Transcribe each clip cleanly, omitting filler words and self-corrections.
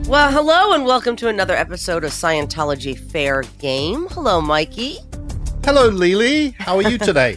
Well, hello and welcome to another episode of Scientology Fair Game. Hello, Mikey. Hello, Lily. How are you today?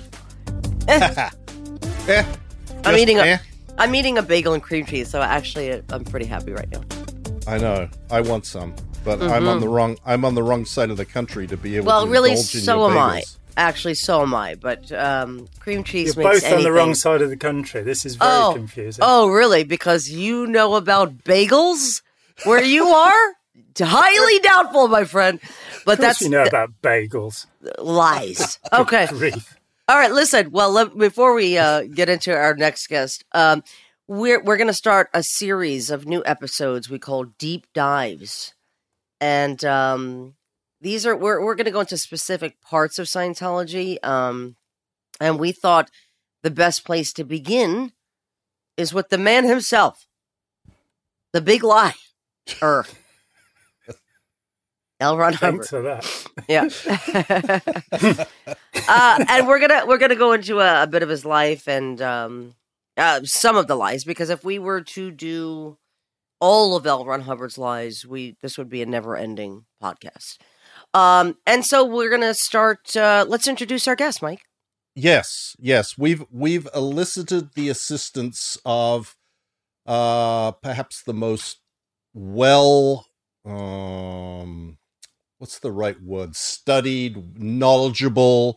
I'm eating a bagel and cream cheese, so actually I'm pretty happy right now. I know. I want some, but I'm on the wrong side of the country to be able to Well, really, indulge in so your am bagels. I. Actually, so am I. But cream cheese You're makes both on the wrong anything- side of the country. This is very confusing. Oh, really? Because you know about bagels where you are? Highly doubtful, my friend. But Of course that's you know about bagels. lies. Okay. Grief. All right, listen. Well, before we get into our next guest, we're going to start a series of new episodes we call Deep Dives, and these are we're going to go into specific parts of Scientology, and we thought the best place to begin is with the man himself, the big lie, L. Ron Hubbard. Thanks for that. Yeah. And we're gonna go into a bit of his life and some of the lies, because if we were to do all of L. Ron Hubbard's lies, this would be a never-ending podcast. And so we're gonna start. Let's introduce our guest, Mike. Yes. We've elicited the assistance of perhaps the most what's the right word? Studied, knowledgeable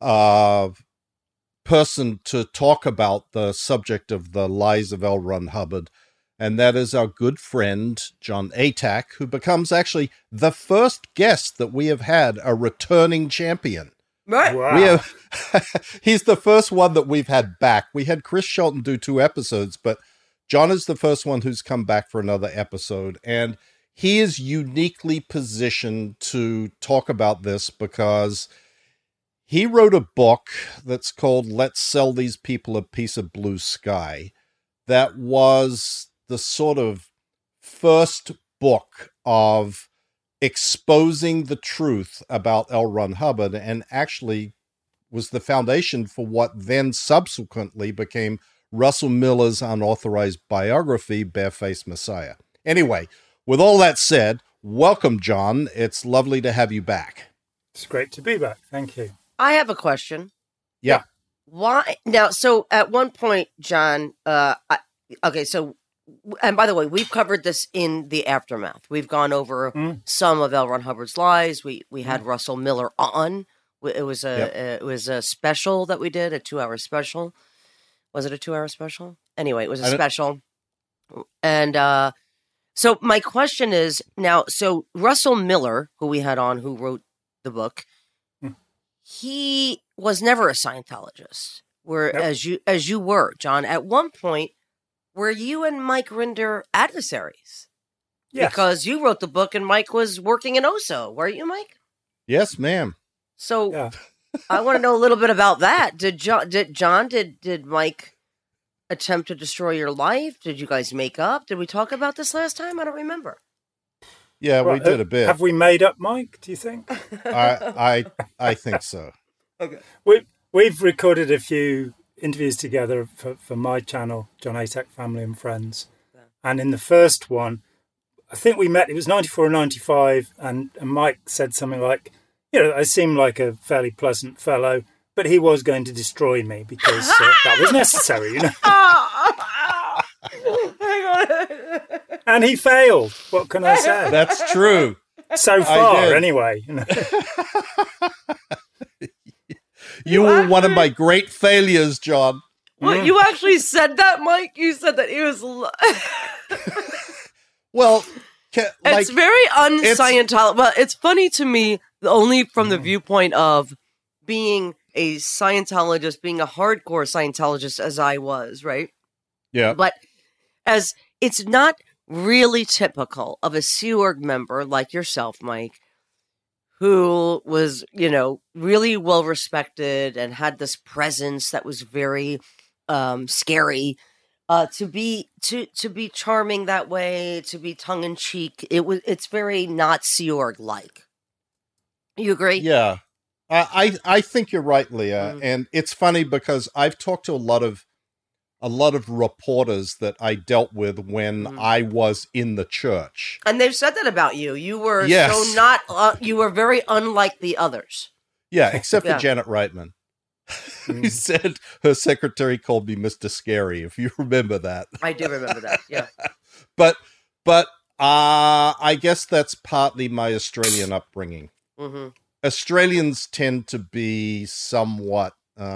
person to talk about the subject of the lies of L. Ron Hubbard. And that is our good friend, Jon Atack, who becomes actually the first guest that we have had a returning champion. Right. Wow. He's the first one that we've had back. We had Chris Shelton do 2 episodes, but Jon is the first one who's come back for another episode. And he is uniquely positioned to talk about this because he wrote a book that's called Let's Sell These People a Piece of Blue Sky. That was the sort of first book of exposing the truth about L. Ron Hubbard, and actually was the foundation for what then subsequently became Russell Miller's unauthorized biography, Barefaced Messiah. Anyway, with all that said, welcome, Jon. It's lovely to have you back. It's great to be back. Thank you. I have a question. Yeah. Why now? So at one point, Jon. So, and by the way, we've covered this in the aftermath. We've gone over some of L. Ron Hubbard's lies. We had Russell Miller on. It was a special that we did, a 2-hour special. Was it a 2-hour special? Anyway, it was a special. And so my question is now. So Russell Miller, who we had on, who wrote the book, he was never a Scientologist. As you were, Jon. At one point, were you and Mike Rinder adversaries? Yes. Because you wrote the book and Mike was working in OSO, weren't you, Mike? Yes, ma'am. So Yeah. I want to know a little bit about that. Did Mike attempt to destroy your life? Did you guys make up? Did we talk about this last time? I don't remember. Yeah, Right, we did a bit. Have we made up, Mike, do you think? I think so. Okay. We've recorded a few interviews together for my channel, Jon Atack Family and Friends. Yeah. And in the first one, I think we met, it was 94 or 95, and Mike said something like, I seemed like a fairly pleasant fellow, but he was going to destroy me because that was necessary, And he failed. What can I say? That's true. So far, anyway. You were one of my great failures, Jon. What, you actually said that, Mike? You said that he was... Well, it's very un-Scientology. Well, it's funny to me, only from the viewpoint of being a Scientologist, being a hardcore Scientologist as I was, right? Yeah. But as it's not really typical of a Sea Org member like yourself, Mike, who was, really well respected and had this presence that was very scary. To be charming that way, to be tongue in cheek, it's very not Sea Org like. You agree? Yeah, I think you're right, Leah. And it's funny because I've talked to a lot a lot of reporters that I dealt with when I was in the church. And they've said that about you. You were Yes. so not. You were very unlike the others. Yeah, except Yeah. for Janet Reitman. Who said her secretary called me Mr. Scary, if you remember that. I do remember that. Yeah. But I guess that's partly my Australian upbringing. Mm-hmm. Australians tend to be somewhat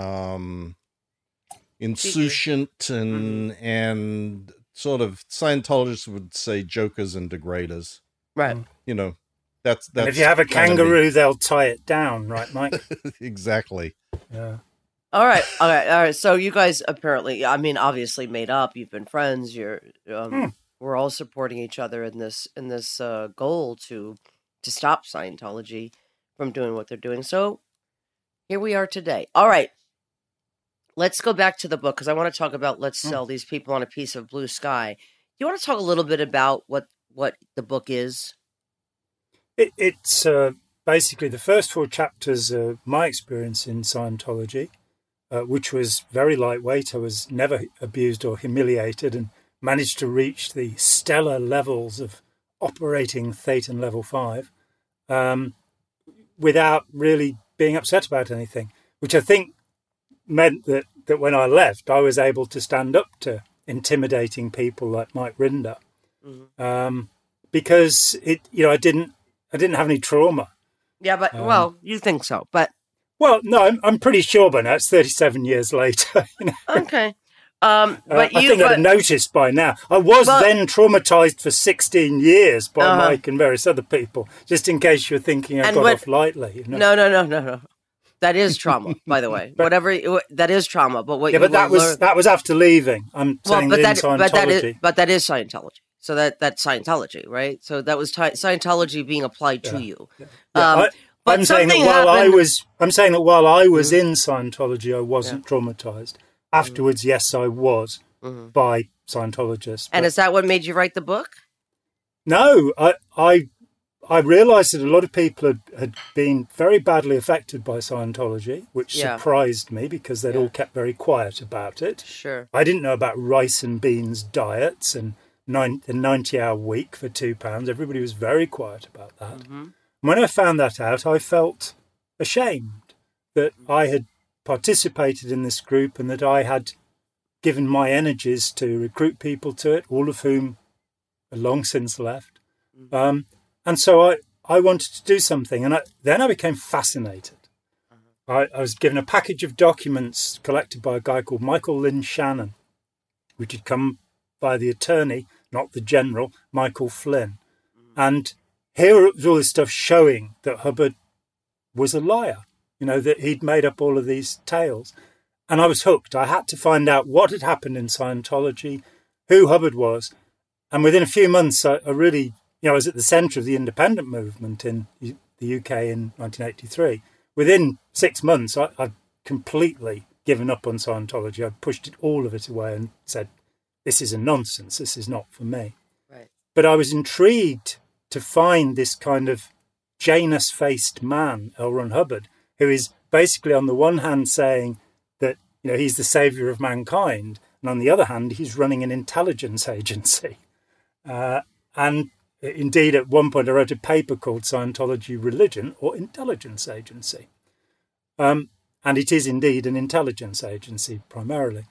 insouciant and sort of, Scientologists would say, jokers and degraders. Right. You know, that's And if you have a kind of kangaroo, they'll tie it down, right, Mike? me. Exactly. Yeah. All right. So you guys apparently, I mean, obviously made up. You've been friends. You're, we're all supporting each other in this goal to stop Scientology from doing what they're doing. So here we are today. All right. Let's go back to the book because I want to talk about Let's Sell These People on a Piece of Blue Sky. You want to talk a little bit about what the book is? It's basically the first 4 chapters of my experience in Scientology, which was very lightweight. I was never abused or humiliated and managed to reach the stellar levels of operating Thetan level 5 without really being upset about anything, which I think meant that when I left, I was able to stand up to intimidating people like Mike Rinder, because I didn't have any trauma. Yeah, but well, you think so, but no, I'm pretty sure by now. It's 37 years later. okay. But I think I'd have noticed by now. I was then traumatized for 16 years by Mike and various other people, just in case you're thinking I got off lightly. No. That is trauma, by the way. That is trauma. But what? Yeah, but that was after leaving. I'm saying Scientology. But that is Scientology. So that's Scientology, right? So that was Scientology being applied to you. Yeah. But I'm saying that while I was in Scientology, I wasn't traumatized. Afterwards, yes, I was by Scientologists. And is that what made you write the book? No, I realised that a lot of people had been very badly affected by Scientology, which surprised me because they'd all kept very quiet about it. Sure. I didn't know about rice and beans diets and the 90-hour week for £2. Everybody was very quiet about that. Mm-hmm. When I found that out, I felt ashamed that I had participated in this group and that I had given my energies to recruit people to it, all of whom are long since left. And so I wanted to do something. And then I became fascinated. I was given a package of documents collected by a guy called Michael Lynn Shannon, which had come by the attorney, not the general, Michael Flynn. And here was all this stuff showing that Hubbard was a liar, that he'd made up all of these tales. And I was hooked. I had to find out what had happened in Scientology, who Hubbard was. And within a few months, I really, I was at the centre of the independent movement in the UK in 1983. Within 6 months, I'd completely given up on Scientology. I pushed all of it away and said, this is a nonsense. This is not for me. Right. But I was intrigued to find this kind of Janus-faced man, L. Ron Hubbard, who is basically on the one hand saying that he's the saviour of mankind, and on the other hand he's running an intelligence agency. And indeed, at one point I wrote a paper called Scientology Religion or Intelligence Agency. And it is indeed an intelligence agency primarily.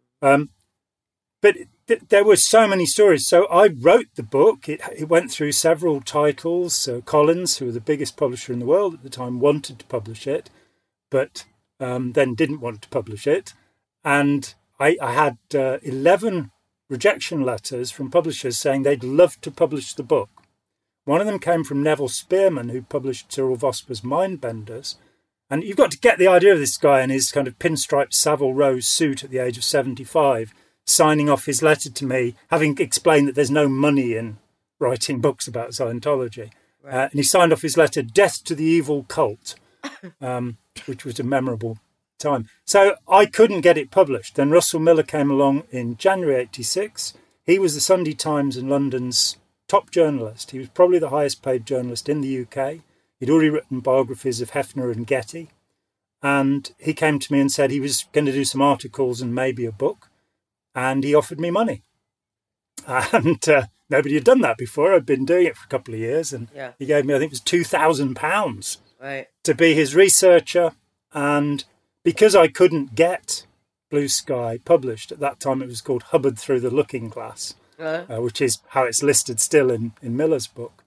But there were so many stories. So I wrote the book. It went through several titles. Collins, who were the biggest publisher in the world at the time, wanted to publish it, but then didn't want to publish it. And I had 11 rejection letters from publishers saying they'd love to publish the book. One of them came from Neville Spearman, who published Cyril Vosper's Mindbenders. And you've got to get the idea of this guy in his kind of pinstriped Savile Row suit at the age of 75, signing off his letter to me, having explained that there's no money in writing books about Scientology. Right. And he signed off his letter, "Death to the Evil Cult," which was a memorable time. So I couldn't get it published. Then Russell Miller came along in January 86. He was the Sunday Times in London's top journalist. He was probably the highest paid journalist in the UK. He'd already written biographies of Hefner and Getty. And he came to me and said he was going to do some articles and maybe a book. and he offered me money. And nobody had done that before. I'd been doing it for a couple of years, and he gave me, I think it was £2,000 to be his researcher. And because I couldn't get Blue Sky published at that time, it was called Hubbard Through the Looking Glass, which is how it's listed still in Miller's book.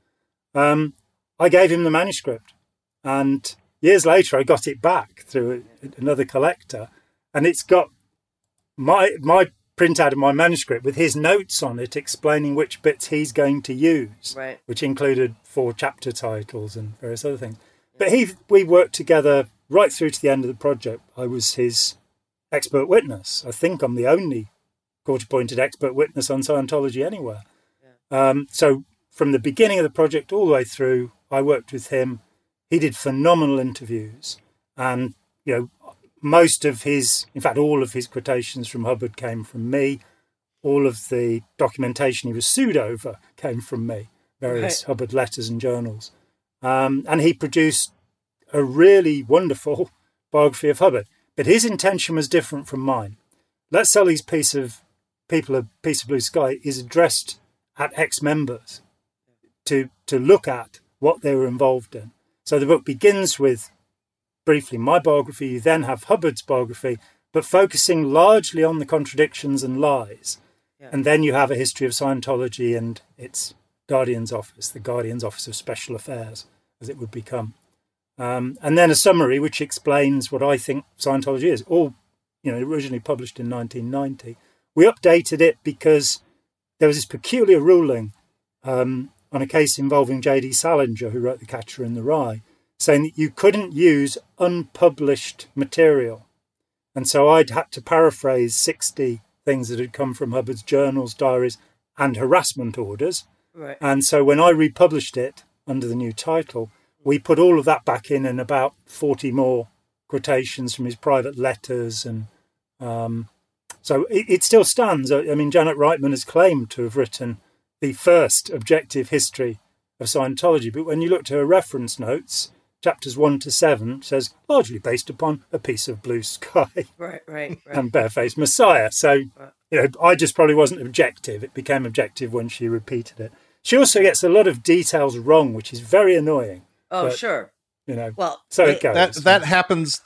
I gave him the manuscript, and years later I got it back through another collector, and it's got my printout of my manuscript with his notes on it explaining which bits he's going to use, which included 4 chapter titles and various other things. But we worked together right through to the end of the project. I was his expert witness. I think I'm the only court-appointed expert witness on Scientology anywhere. So from the beginning of the project all the way through, I worked with him. He did phenomenal interviews, and most of his, in fact, all of his quotations from Hubbard came from me. All of the documentation he was sued over came from me, various Hubbard letters and journals. And he produced a really wonderful biography of Hubbard. But his intention was different from mine. Let's Sell Piece of Blue Sky is addressed at ex-members to look at what they were involved in. So the book begins with, briefly, my biography. You then have Hubbard's biography, but focusing largely on the contradictions and lies. And then you have a history of Scientology and its Guardian's Office, the Guardian's Office of Special Affairs, as it would become. And then a summary which explains what I think Scientology is. All, originally published in 1990. We updated it because there was this peculiar ruling on a case involving J.D. Salinger, who wrote The Catcher in the Rye, saying that you couldn't use unpublished material. And so I'd had to paraphrase 60 things that had come from Hubbard's journals, diaries, and harassment orders. And so when I republished it under the new title, we put all of that back in and about 40 more quotations from his private letters. And so it still stands. I mean, Janet Reitman has claimed to have written the first objective history of Scientology. But when you look to her reference notes, chapters 1 to 7 says, largely based upon a piece of blue sky. Right. And Barefaced Messiah. So, I just probably wasn't objective. It became objective when she repeated it. She also gets a lot of details wrong, which is very annoying. Oh, but, sure. Well, so it goes. That happens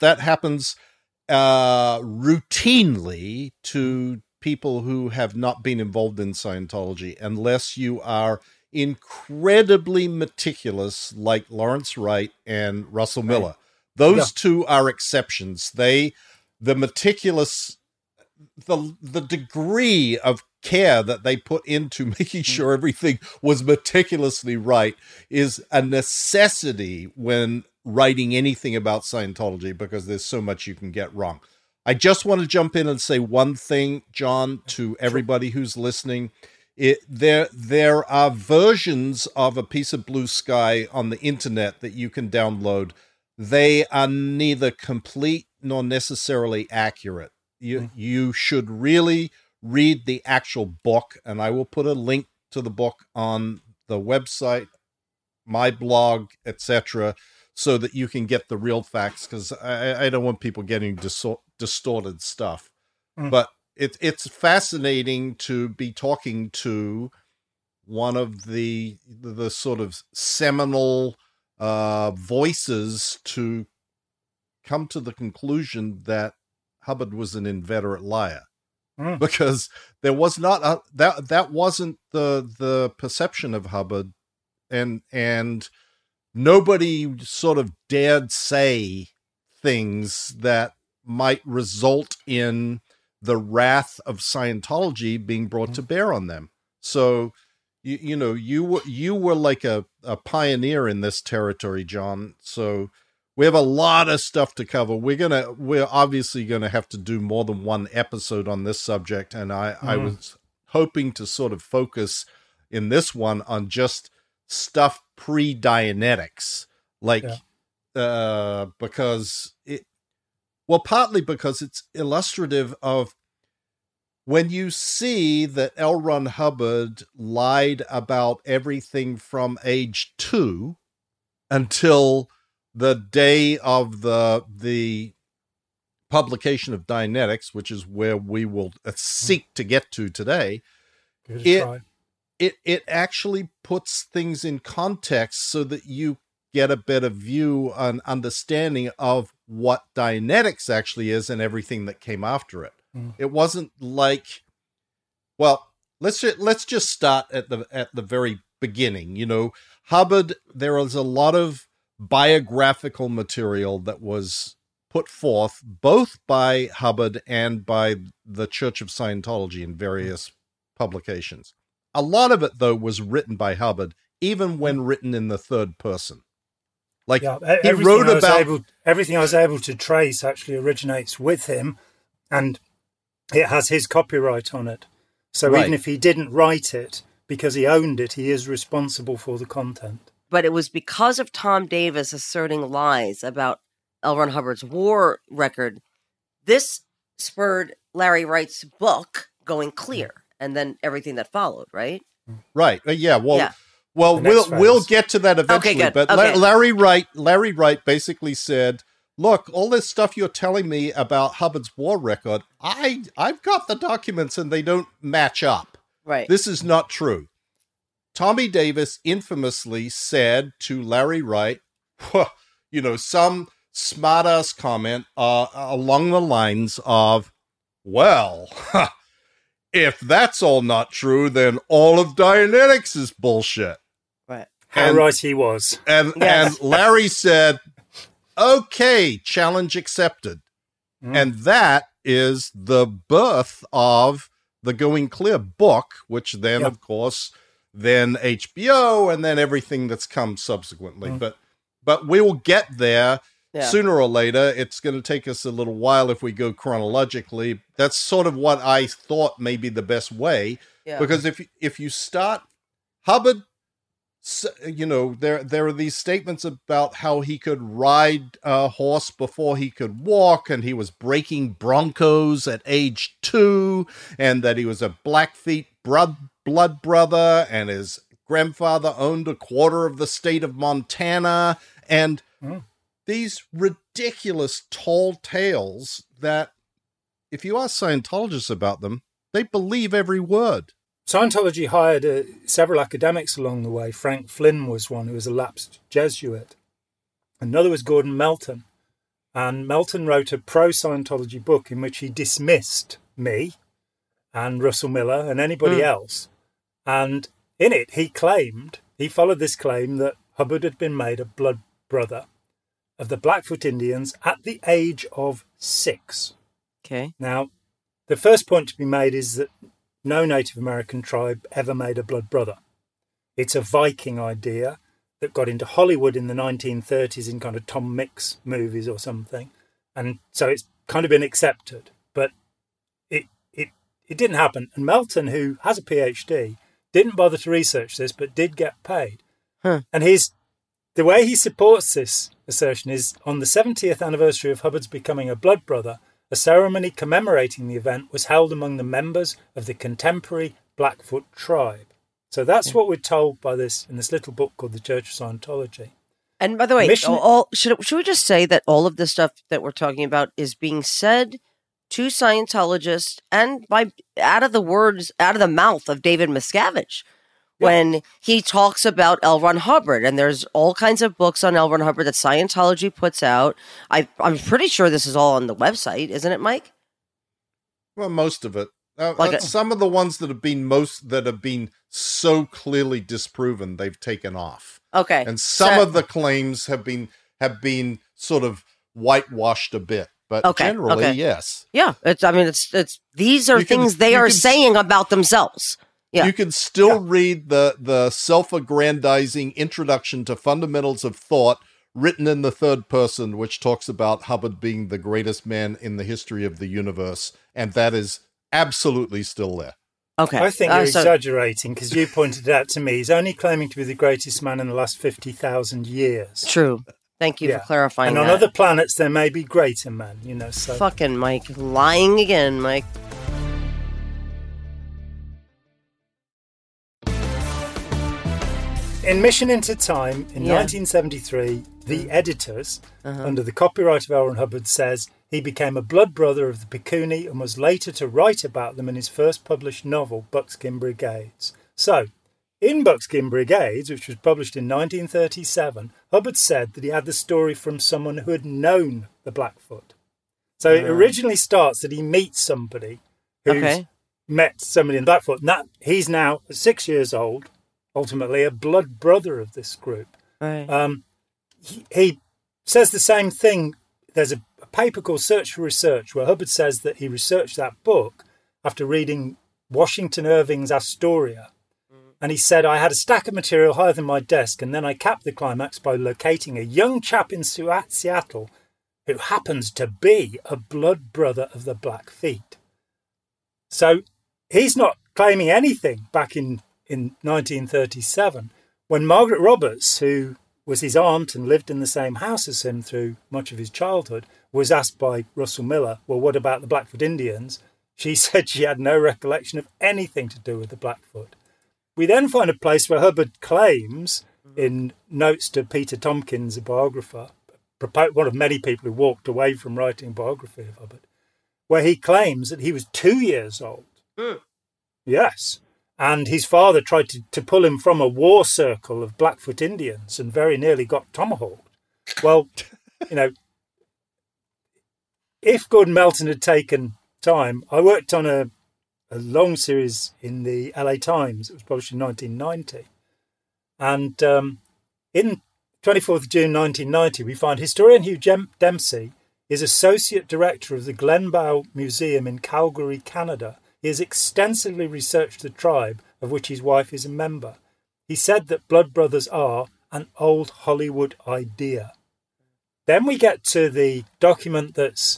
routinely to people who have not been involved in Scientology, unless you are incredibly meticulous, like Lawrence Wright and Russell Miller. Those two are exceptions. The meticulous, the degree of care that they put into making sure everything was meticulously right is a necessity when writing anything about Scientology, because there's so much you can get wrong. I just want to jump in and say one thing, John, to everybody who's listening. There are versions of A Piece of Blue Sky on the internet that you can download. They are neither complete nor necessarily accurate. You should really read the actual book, and I will put a link to the book on the website, my blog, etc., so that you can get the real facts, because I don't want people getting distorted stuff. But it's fascinating to be talking to one of the sort of seminal voices to come to the conclusion that Hubbard was an inveterate liar, because there was not that wasn't the perception of Hubbard, and nobody sort of dared say things that might result in the wrath of Scientology being brought to bear on them. So, you were like a pioneer in this territory, John. So we have a lot of stuff to cover. We're obviously gonna have to do more than one episode on this subject, and I was hoping to sort of focus in this one on just stuff pre-Dianetics, because partly because it's illustrative of when you see that L. Ron Hubbard lied about everything from age 2 until the day of the publication of Dianetics, which is where we will seek to get to today, it actually puts things in context so that you get a better view and understanding of what Dianetics actually is and everything that came after it. It wasn't like, well, let's just start at the very beginning. You know, Hubbard, there was a lot of biographical material that was put forth both by Hubbard and by the Church of Scientology in various publications. A lot of it, though, was written by Hubbard, even when written in the third person. Like, he wrote about... everything I was able to trace actually originates with him, and it has his copyright on it. So even if he didn't write it, because he owned it, he is responsible for the content. But it was because of Tom Davis asserting lies about L. Ron Hubbard's war record. This spurred Larry Wright's book, Going Clear, and then everything that followed, right? Right. Well, we'll get to that eventually. Okay, good. But Okay. Larry Wright basically said, look, all this stuff you're telling me about Hubbard's war record, I've got the documents and they don't match up. Right. This is not true. Tommy Davis infamously said to Larry Wright, you know, some smart-ass comment along the lines of, well, if that's all not true, then all of Dianetics is bullshit. Right. How right he was. And Larry said, okay, challenge accepted. And that is the birth of the Going Clear book, which then, of course, then HBO, and then everything that's come subsequently. But we will get there sooner or later. It's going to take us a little while if we go chronologically. That's sort of what I thought may be the best way. Yeah. Because if you start, Hubbard, you know, there are these statements about how he could ride a horse before he could walk, and he was breaking broncos at age 2, and that he was a Blackfeet blood brother, and his grandfather owned a quarter of the state of Montana, and these ridiculous tall tales that, if you ask Scientologists about them, they believe every word. Scientology hired several academics along the way. Frank Flynn was one, who was a lapsed Jesuit. Another was Gordon Melton. And Melton wrote a pro-Scientology book in which he dismissed me and Russell Miller and anybody else. And in it, he followed this claim that Hubbard had been made a blood brother of the Blackfoot Indians at the age of 6. Okay. Now, the first point to be made is that no Native American tribe ever made a blood brother. It's a Viking idea that got into Hollywood in the 1930s in kind of Tom Mix movies or something. And so it's kind of been accepted. But it didn't happen. And Melton, who has a PhD, didn't bother to research this, but did get paid. And the way he supports this assertion is on the 70th anniversary of Hubbard's becoming a blood brother, a ceremony commemorating the event was held among the members of the contemporary Blackfoot tribe. So that's what we're told by this in this little book called The Church of Scientology. And by the way, should we just say that all of this stuff that we're talking about is being said to Scientologists and out of the mouth of David Miscavige when he talks about L. Ron Hubbard, and there's all kinds of books on L. Ron Hubbard that Scientology puts out. I'm pretty sure this is all on the website, isn't it, Mike? Well, most of it. Some of the ones that have been so clearly disproven, they've taken off. Okay, and some of the claims have been sort of whitewashed a bit, but generally, yes. Yeah, it's these are things they are saying about themselves. Yeah. You can still read the self-aggrandizing introduction to Fundamentals of Thought written in the third person, which talks about Hubbard being the greatest man in the history of the universe, and that is absolutely still there. Okay. I think you're exaggerating, because you pointed out to me he's only claiming to be the greatest man in the last 50,000 years. True. Thank you for clarifying that. And on other planets, there may be greater men, you know. So. Fucking Mike. Lying again, Mike. In Mission into Time, in 1973, the editors, under the copyright of L. Ron Hubbard, says he became a blood brother of the Piccuni and was later to write about them in his first published novel, Buckskin Brigades. So, in Buckskin Brigades, which was published in 1937, Hubbard said that he had the story from someone who had known the Blackfoot. So it originally starts that he meets somebody who's met somebody in Blackfoot. And that he's now 6 years old, ultimately a blood brother of this group. Right. He says the same thing. There's a paper called Search for Research where Hubbard says that he researched that book after reading Washington Irving's Astoria. And he said, I had a stack of material higher than my desk, and then I capped the climax by locating a young chap in Seattle who happens to be a blood brother of the Blackfeet. So he's not claiming anything back in 1937 when Margaret Roberts, who was his aunt and lived in the same house as him through much of his childhood, was asked by Russell Miller, well, what about the Blackfoot Indians? She said she had no recollection of anything to do with the Blackfoot. We then find a place where Hubbard claims, in notes to Peter Tompkins, a biographer, one of many people who walked away from writing a biography of Hubbard, where he claims that he was 2 years old. Yes. And his father tried to pull him from a war circle of Blackfoot Indians and very nearly got tomahawked. Well, if Gordon Melton had taken time, I worked on a long series in the LA Times. It was published in 1990. And in 24th of June 1990, we find historian Hugh Dempsey is Associate Director of the Glenbow Museum in Calgary, Canada. He has extensively researched the tribe of which his wife is a member. He said that blood brothers are an old Hollywood idea. Then we get to the document that's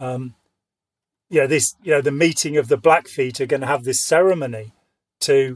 the meeting of the Blackfeet are going to have this ceremony to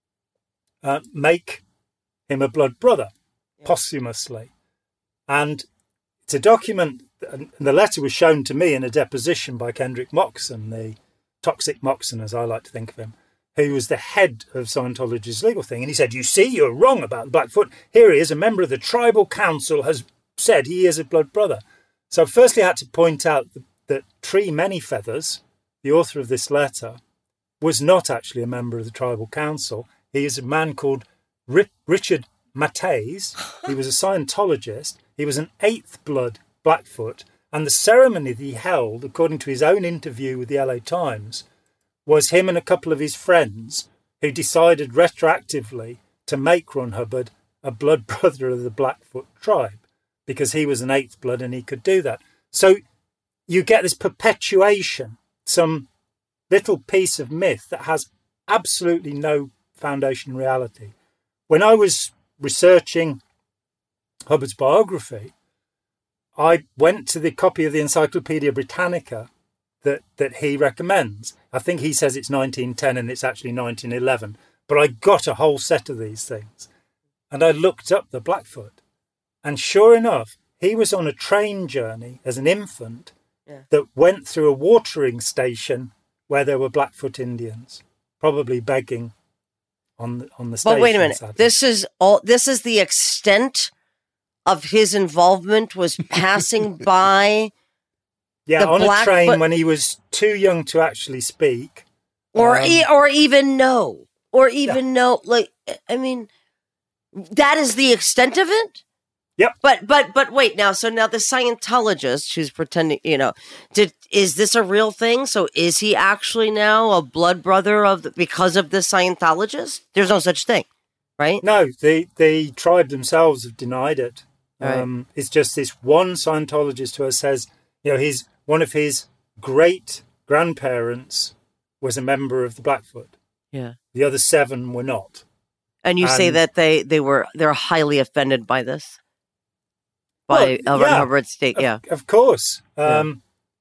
make him a blood brother posthumously. And it's a document, and the letter was shown to me in a deposition by Kendrick Moxon, the Toxic Moxon, as I like to think of him, who was the head of Scientology's legal thing. And he said, you see, you're wrong about the Blackfoot. Here he is, a member of the tribal council has said he is a blood brother. So firstly, I had to point out that Tree Many Feathers, the author of this letter, was not actually a member of the tribal council. He is a man called Richard Matthaes. He was a Scientologist. He was an eighth blood Blackfoot. And the ceremony that he held, according to his own interview with the LA Times, was him and a couple of his friends who decided retroactively to make Ron Hubbard a blood brother of the Blackfoot tribe because he was an eighth blood and he could do that. So you get this perpetuation, some little piece of myth that has absolutely no foundation in reality. When I was researching Hubbard's biography, I went to the copy of the Encyclopedia Britannica that he recommends. I think he says it's 1910 and it's actually 1911. But I got a whole set of these things. And I looked up the Blackfoot. And sure enough, he was on a train journey as an infant that went through a watering station where there were Blackfoot Indians, probably begging on the station. But wait a minute. Sadly. This is the extent of his involvement, was passing by on a train when he was too young to actually speak. Or even know. Like, I mean, that is the extent of it? Yep. But wait now. So now the Scientologist who's pretending, is this a real thing? So is he actually now a blood brother because of the Scientologist? There's no such thing, right? No, the tribe themselves have denied it. Right. It's just this one Scientologist who says, one of his great grandparents was a member of the Blackfoot. Yeah. The other 7 were not. And you say that they're highly offended by this? By L. Ron Hubbard's state, Of course. The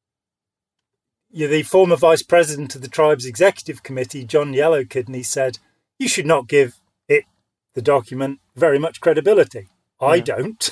former vice president of the tribe's executive committee, John Yellowkidney, said, you should not give the document, very much credibility. I don't.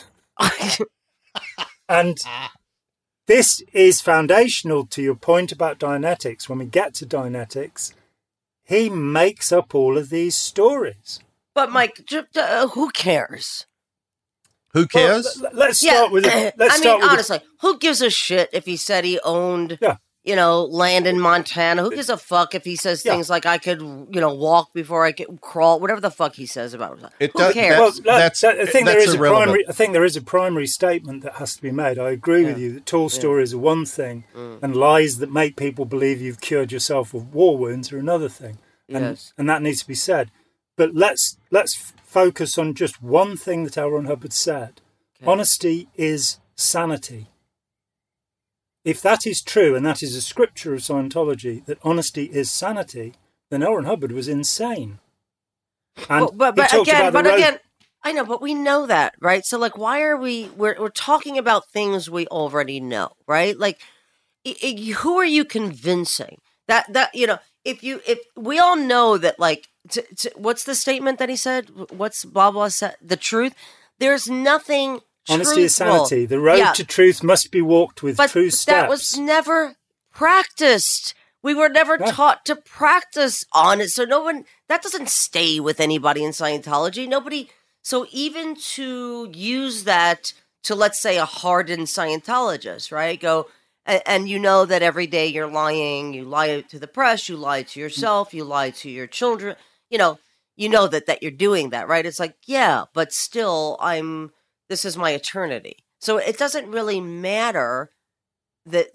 And this is foundational to your point about Dianetics. When we get to Dianetics, he makes up all of these stories. But Mike, who cares? Who cares? Well, let's start with. Honestly, who gives a shit if he said he owned, land in Montana? Who gives a fuck if he says things like I could, walk before I could crawl, whatever the fuck he says about it. Who cares? I think there is a primary statement that has to be made. I agree with you that tall stories are one thing, and lies that make people believe you've cured yourself of war wounds are another thing. And that needs to be said. But let's focus on just one thing that L. Ron Hubbard said. Okay. Honesty is sanity. If that is true, and that is a scripture of Scientology, that honesty is sanity, then L. Ron Hubbard was insane. And but again, I know, but we know that, right? So, like, why are we're talking about things we already know, right? Like, who are you convincing? That if we all know that, like, what's the statement that he said? What's blah blah said? The truth. There's nothing. Honesty is sanity. The road to truth must be walked with true steps. That was never practiced. We were never taught to practice honest. So that doesn't stay with anybody in Scientology. Nobody. So even to use that to, let's say, a hardened Scientologist, right? Go. And you know that every day you're lying. You lie to the press. You lie to yourself. You lie to your children. You know that you're doing that, right? It's like, yeah, but still, this is my eternity. So it doesn't really matter that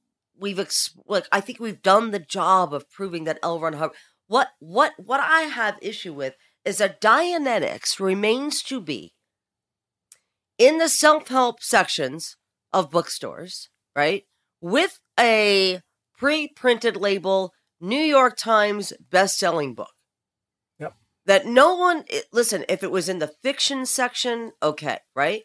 I think we've done the job of proving that L. Ron Hubbard. What I have issue with is that Dianetics remains to be in the self-help sections of bookstores, right? With a pre-printed label, New York Times best-selling book. Yep. That no one, listen, if it was in the fiction section, okay, right?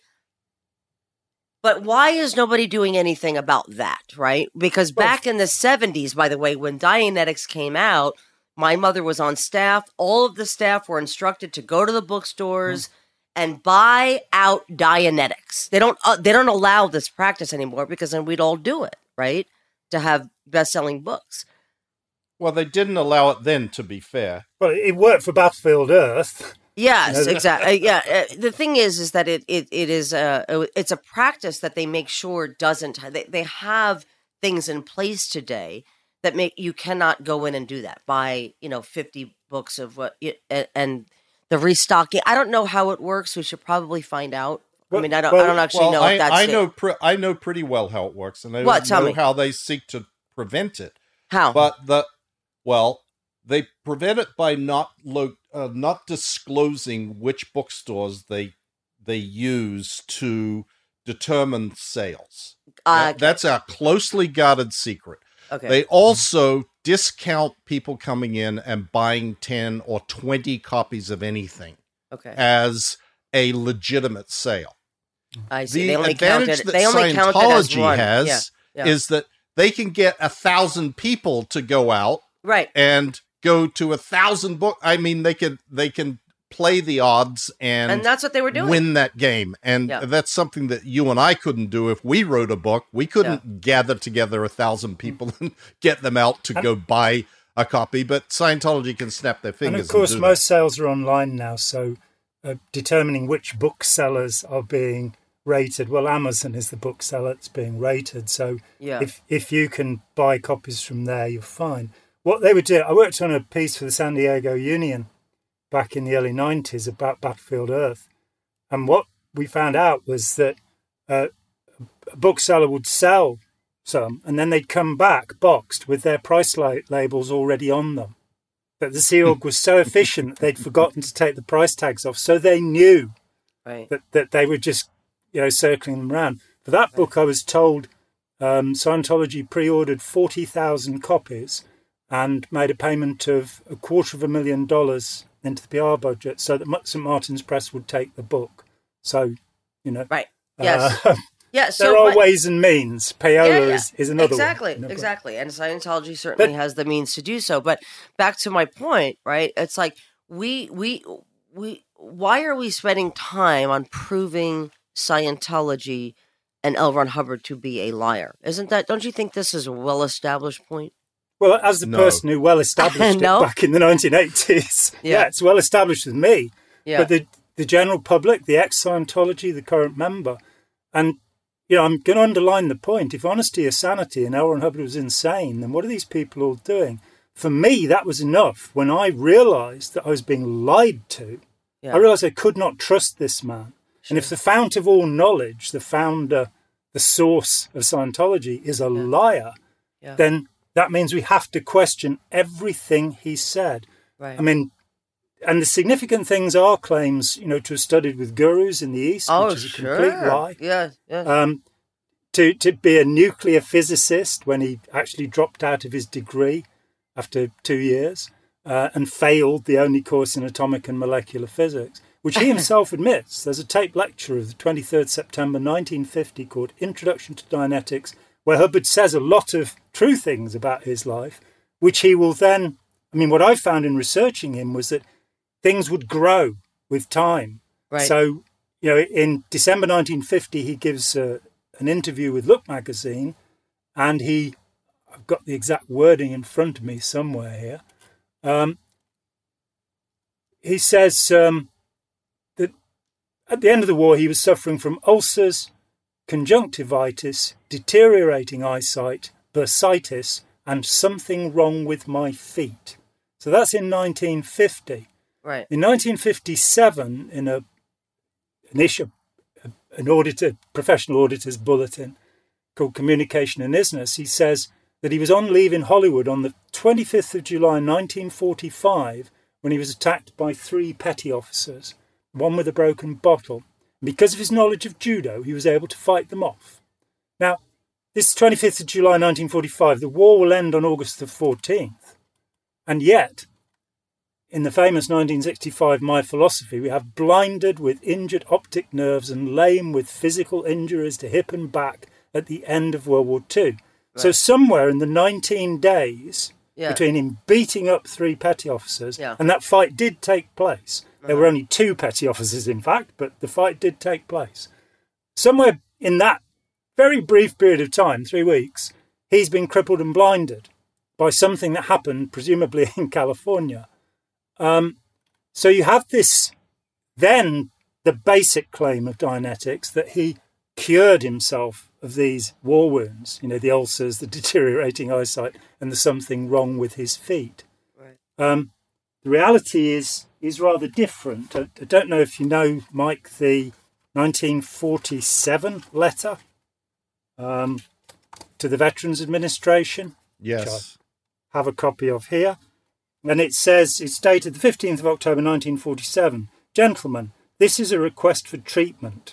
But why is nobody doing anything about that, right? Because back in the 70s, by the way, when Dianetics came out, my mother was on staff. All of the staff were instructed to go to the bookstores and buy out Dianetics. They don't allow this practice anymore because then we'd all do it, right? To have best-selling books. Well, they didn't allow it then, to be fair. Well, it worked for Battlefield Earth. Yes, exactly. Yeah, the thing is that it's a practice that they make sure doesn't. They have things in place today that make you cannot go in and do that. Buy 50 books of and the restocking. I don't know how it works. We should probably find out. I mean, I don't actually know if that's I know pretty well how it works, and I know how they seek to prevent it. How? But they prevent it by not disclosing which bookstores they use to determine sales. That's a closely guarded secret. Okay. They also discount people coming in and buying 10 or 20 copies of anything as a legitimate sale. I see. The advantage that Scientology has is that they can get 1,000 people to go out and go to 1,000 book. I mean, they can play the odds and that's what they were doing. Win that game. And that's something that you and I couldn't do if we wrote a book. We couldn't gather together 1,000 people and get them out to go buy a copy. But Scientology can snap their fingers. And of course, most sales are online now. So determining which booksellers are being rated. Well, Amazon is the bookseller that's being rated. So if you can buy copies from there, you're fine. What they would do, I worked on a piece for the San Diego Union back in the early 90s about Battlefield Earth. And what we found out was that a bookseller would sell some and then they'd come back boxed with their price labels already on them. But the Sea Org was so efficient that they'd forgotten to take the price tags off. So they knew that they were just circling them around. For that book, I was told Scientology pre-ordered 40,000 copies and made a payment of $250,000 into the PR budget so that St. Martin's Press would take the book. So, Right. Yes. There are ways and means. Payola is another one. Exactly. And Scientology certainly has the means to do so. But back to my point, right? It's like we why are we spending time on proving Scientology and L. Ron Hubbard to be a liar? Don't you think this is a well-established point? Well, as the person who well-established it back in the 1980s, it's well-established with me. Yeah. But the general public, the ex-Scientology, the current member. And, I'm going to underline the point. If honesty is sanity and L. Ron Hubbard was insane, then what are these people all doing? For me, that was enough. When I realised that I was being lied to, I realised I could not trust this man. Sure. And if the fount of all knowledge, the founder, the source of Scientology is a liar, then that means we have to question everything he said. Right. I mean, and the significant things are claims, to have studied with gurus in the East, which is a complete lie. Yes. To be a nuclear physicist when he actually dropped out of his degree after 2 years and failed the only course in atomic and molecular physics, which he himself admits. There's a tape lecture of the 23rd September 1950 called Introduction to Dianetics, where Hubbard says a lot of true things about his life, which he will then... I mean, what I found in researching him was that things would grow with time. Right. So, in December 1950, he gives an interview with Look magazine, and I've got the exact wording in front of me somewhere here. He says that at the end of the war, he was suffering from ulcers, conjunctivitis, deteriorating eyesight, bursitis, and something wrong with my feet. So that's in 1950. Right. In 1957, in an professional auditor's bulletin called Communication and Isness, he says that he was on leave in Hollywood on the 25th of July 1945 when he was attacked by 3 petty officers, one with a broken bottle. Because of his knowledge of judo, he was able to fight them off. Now, this 25th of July 1945, the war will end on August the 14th. And yet, in the famous 1965 My Philosophy, we have blinded with injured optic nerves and lame with physical injuries to hip and back at the end of World War II. Right. So somewhere in the 19 days between him beating up 3 petty officers, and that fight did take place. There were only 2 petty officers, in fact, but the fight did take place. Somewhere in that very brief period of time, 3 weeks, he's been crippled and blinded by something that happened, presumably in California. So you have this, then the basic claim of Dianetics that he cured himself of these war wounds, the ulcers, the deteriorating eyesight, and the something wrong with his feet. Right. The reality is rather different. I don't know if you know, Mike, the 1947 letter to the Veterans Administration. Yes. Which I have a copy of here. And it says, it's dated the 15th of October 1947. Gentlemen, this is a request for treatment.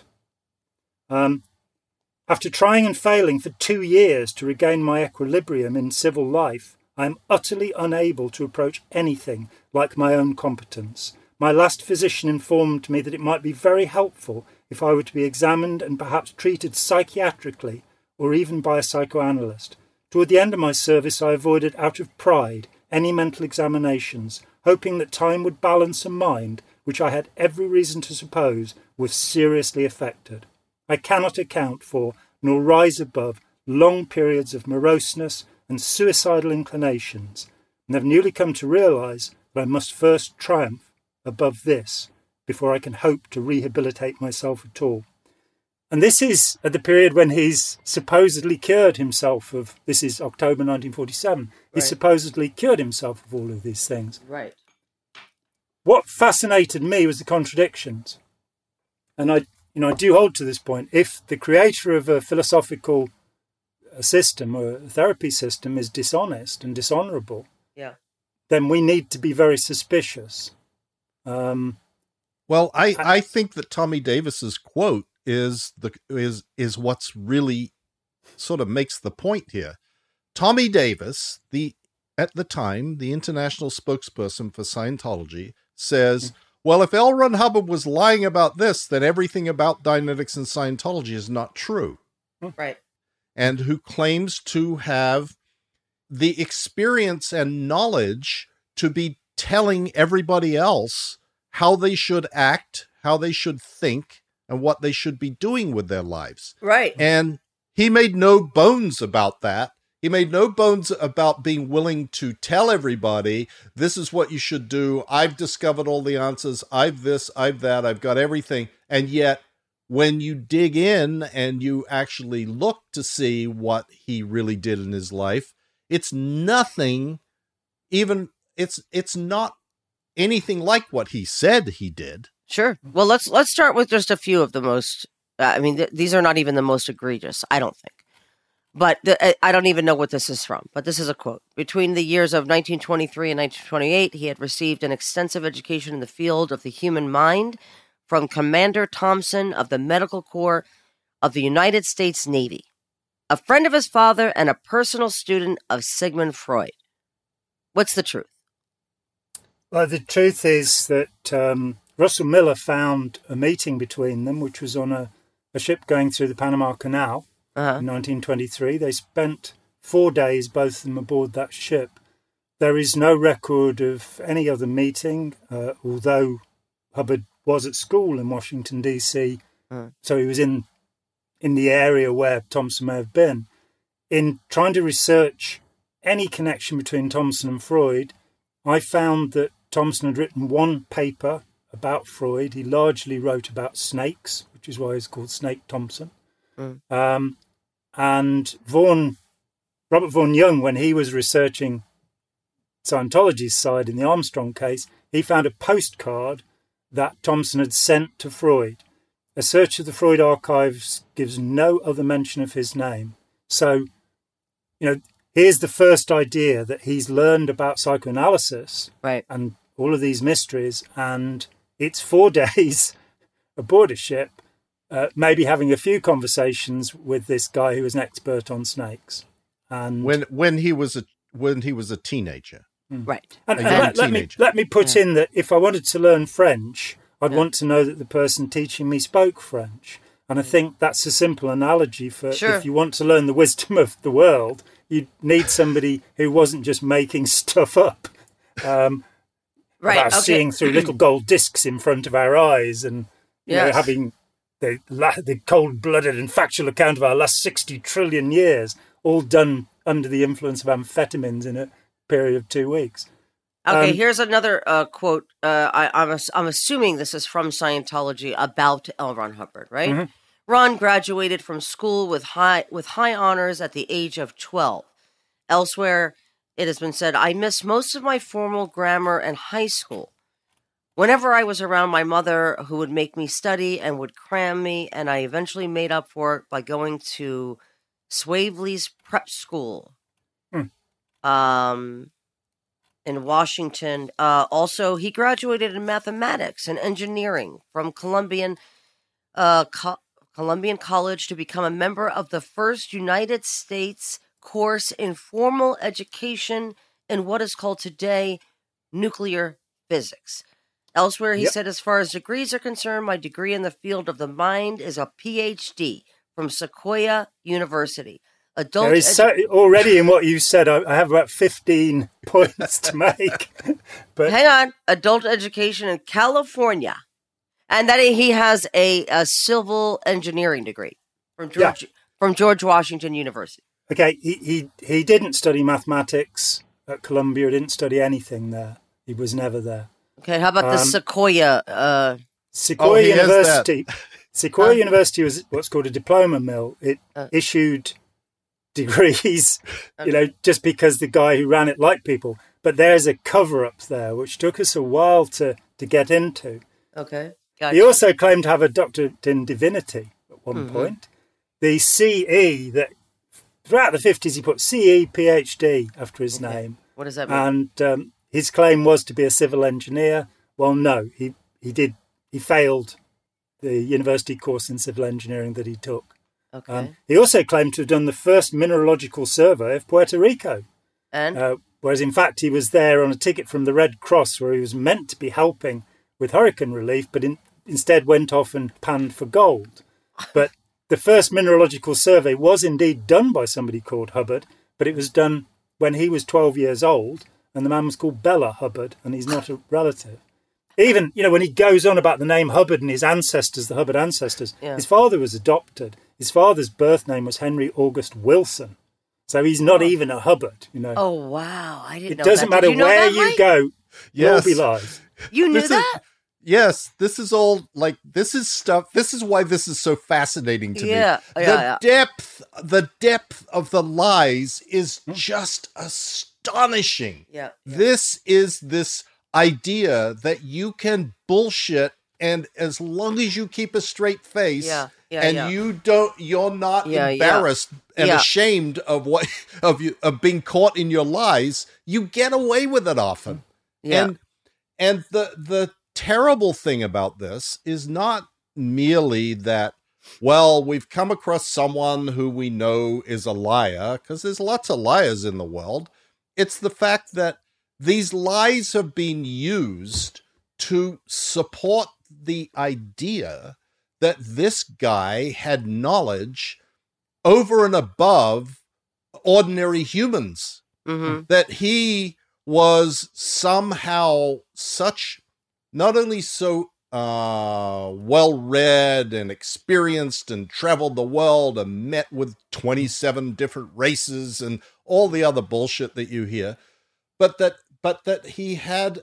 After trying and failing for 2 years to regain my equilibrium in civil life, I am utterly unable to approach anything like my own competence. My last physician informed me that it might be very helpful if I were to be examined and perhaps treated psychiatrically or even by a psychoanalyst. Toward the end of my service, I avoided out of pride any mental examinations, hoping that time would balance a mind which I had every reason to suppose was seriously affected. I cannot account for, nor rise above, long periods of moroseness and suicidal inclinations, and have newly come to realise that I must first triumph above this before I can hope to rehabilitate myself at all. And this is at the period when he's supposedly cured himself of, this is October 1947, he supposedly cured himself of all of these things. Right. What fascinated me was the contradictions. And I do hold to this point. If the creator of a philosophical system or a therapy system is dishonest and dishonourable, then we need to be very suspicious. Well, I think that Tommy Davis's quote is what's really sort of makes the point here. Tommy Davis, at the time, the international spokesperson for Scientology, says, well, if L. Ron Hubbard was lying about this, then everything about Dianetics and Scientology is not true. Right. And who claims to have the experience and knowledge to be telling everybody else how they should act, how they should think, and what they should be doing with their lives. Right. And he made no bones about that He made no bones about being willing to tell everybody, this is what you should do. I've discovered all the answers. I've this, I've that. I've got everything. And yet, when you dig in and you actually look to see what he really did in his life, it's nothing even, it's not anything like what he said he did. Sure. Well, let's start with just a few of the most, these are not even the most egregious, I don't think. But I don't even know what this is from, but this is a quote. Between the years of 1923 and 1928, he had received an extensive education in the field of the human mind from Commander Thompson of the Medical Corps of the United States Navy, a friend of his father and a personal student of Sigmund Freud. What's the truth? Well, the truth is that Russell Miller found a meeting between them, which was on a ship going through the Panama Canal. In 1923. They spent 4 days, both of them aboard that ship. There is no record of any other meeting, although Hubbard was at school in Washington, D.C., so he was in the area where Thompson may have been. In trying to research any connection between Thompson and Freud, I found that Thompson had written one paper about Freud. He largely wrote about snakes, which is why he's called Snake Thompson. And Robert Vaughan Young, when he was researching Scientology's side in the Armstrong case, he found a postcard that Thompson had sent to Freud. A search of the Freud archives gives no other mention of his name. So, here's the first idea that he's learned about psychoanalysis, right, and all of these mysteries, and it's 4 days aboard a ship, maybe having a few conversations with this guy who was an expert on snakes. And when he was a teenager, right? And let me put in that if I wanted to learn French, I'd want to know that the person teaching me spoke French. And I think that's a simple analogy for if you want to learn the wisdom of the world, you need somebody who wasn't just making stuff up. About seeing through little gold discs in front of our eyes and having the cold-blooded and factual account of our last 60 trillion years, all done under the influence of amphetamines in a period of 2 weeks. Okay, here's another quote. I'm assuming this is from Scientology about L. Ron Hubbard, right? Mm-hmm. Ron graduated from school with high honors at the age of 12. Elsewhere, it has been said, I missed most of my formal grammar and high school. Whenever I was around my mother, who would make me study and would cram me, and I eventually made up for it by going to Swavely's prep school in Washington. Also, he graduated in mathematics and engineering from Columbian College to become a member of the first United States course in formal education in what is called today nuclear physics. Elsewhere, he said, as far as degrees are concerned, my degree in the field of the mind is a PhD from Sequoia University. Already in what you said, I have about 15 points to make. But hang on. Adult education in California. And that he has a civil engineering degree from George Washington University. Okay, he didn't study mathematics at Columbia. He didn't study anything there. He was never there. Okay, how about the Sequoia? Sequoia University. Sequoia University was what's called a diploma mill. It issued degrees, just because the guy who ran it liked people. But there's a cover-up there, which took us a while to get into. Okay, gotcha. He also claimed to have a doctorate in divinity at one point. The CE, that throughout the 50s he put CE PhD after his name. What does that mean? And his claim was to be a civil engineer. Well, no, he failed the university course in civil engineering that he took. Okay. He also claimed to have done the first mineralogical survey of Puerto Rico. And? Whereas, in fact, he was there on a ticket from the Red Cross where he was meant to be helping with hurricane relief, but instead went off and panned for gold. But the first mineralogical survey was indeed done by somebody called Hubbard, but it was done when he was 12 years old, and the man was called Bella Hubbard, and he's not a relative. Even, when he goes on about the name Hubbard and his ancestors, the Hubbard ancestors, his father was adopted. His father's birth name was Henry August Wilson. So he's not even a Hubbard, you know. Oh, wow. I didn't know that. It doesn't matter where you go, there will be lies. You knew that? Yes, this is all like this is stuff. This is why this is so fascinating to me. The depth of the lies is just astonishing. Yeah. This is this idea that you can bullshit, and as long as you keep a straight face, you're not embarrassed and ashamed of of being caught in your lies, you get away with it often. Yeah. And the terrible thing about this is not merely that, well, we've come across someone who we know is a liar, because there's lots of liars in the world. It's the fact that these lies have been used to support the idea that this guy had knowledge over and above ordinary humans, that he was somehow not only so well-read and experienced and traveled the world and met with 27 different races and all the other bullshit that you hear, but that he had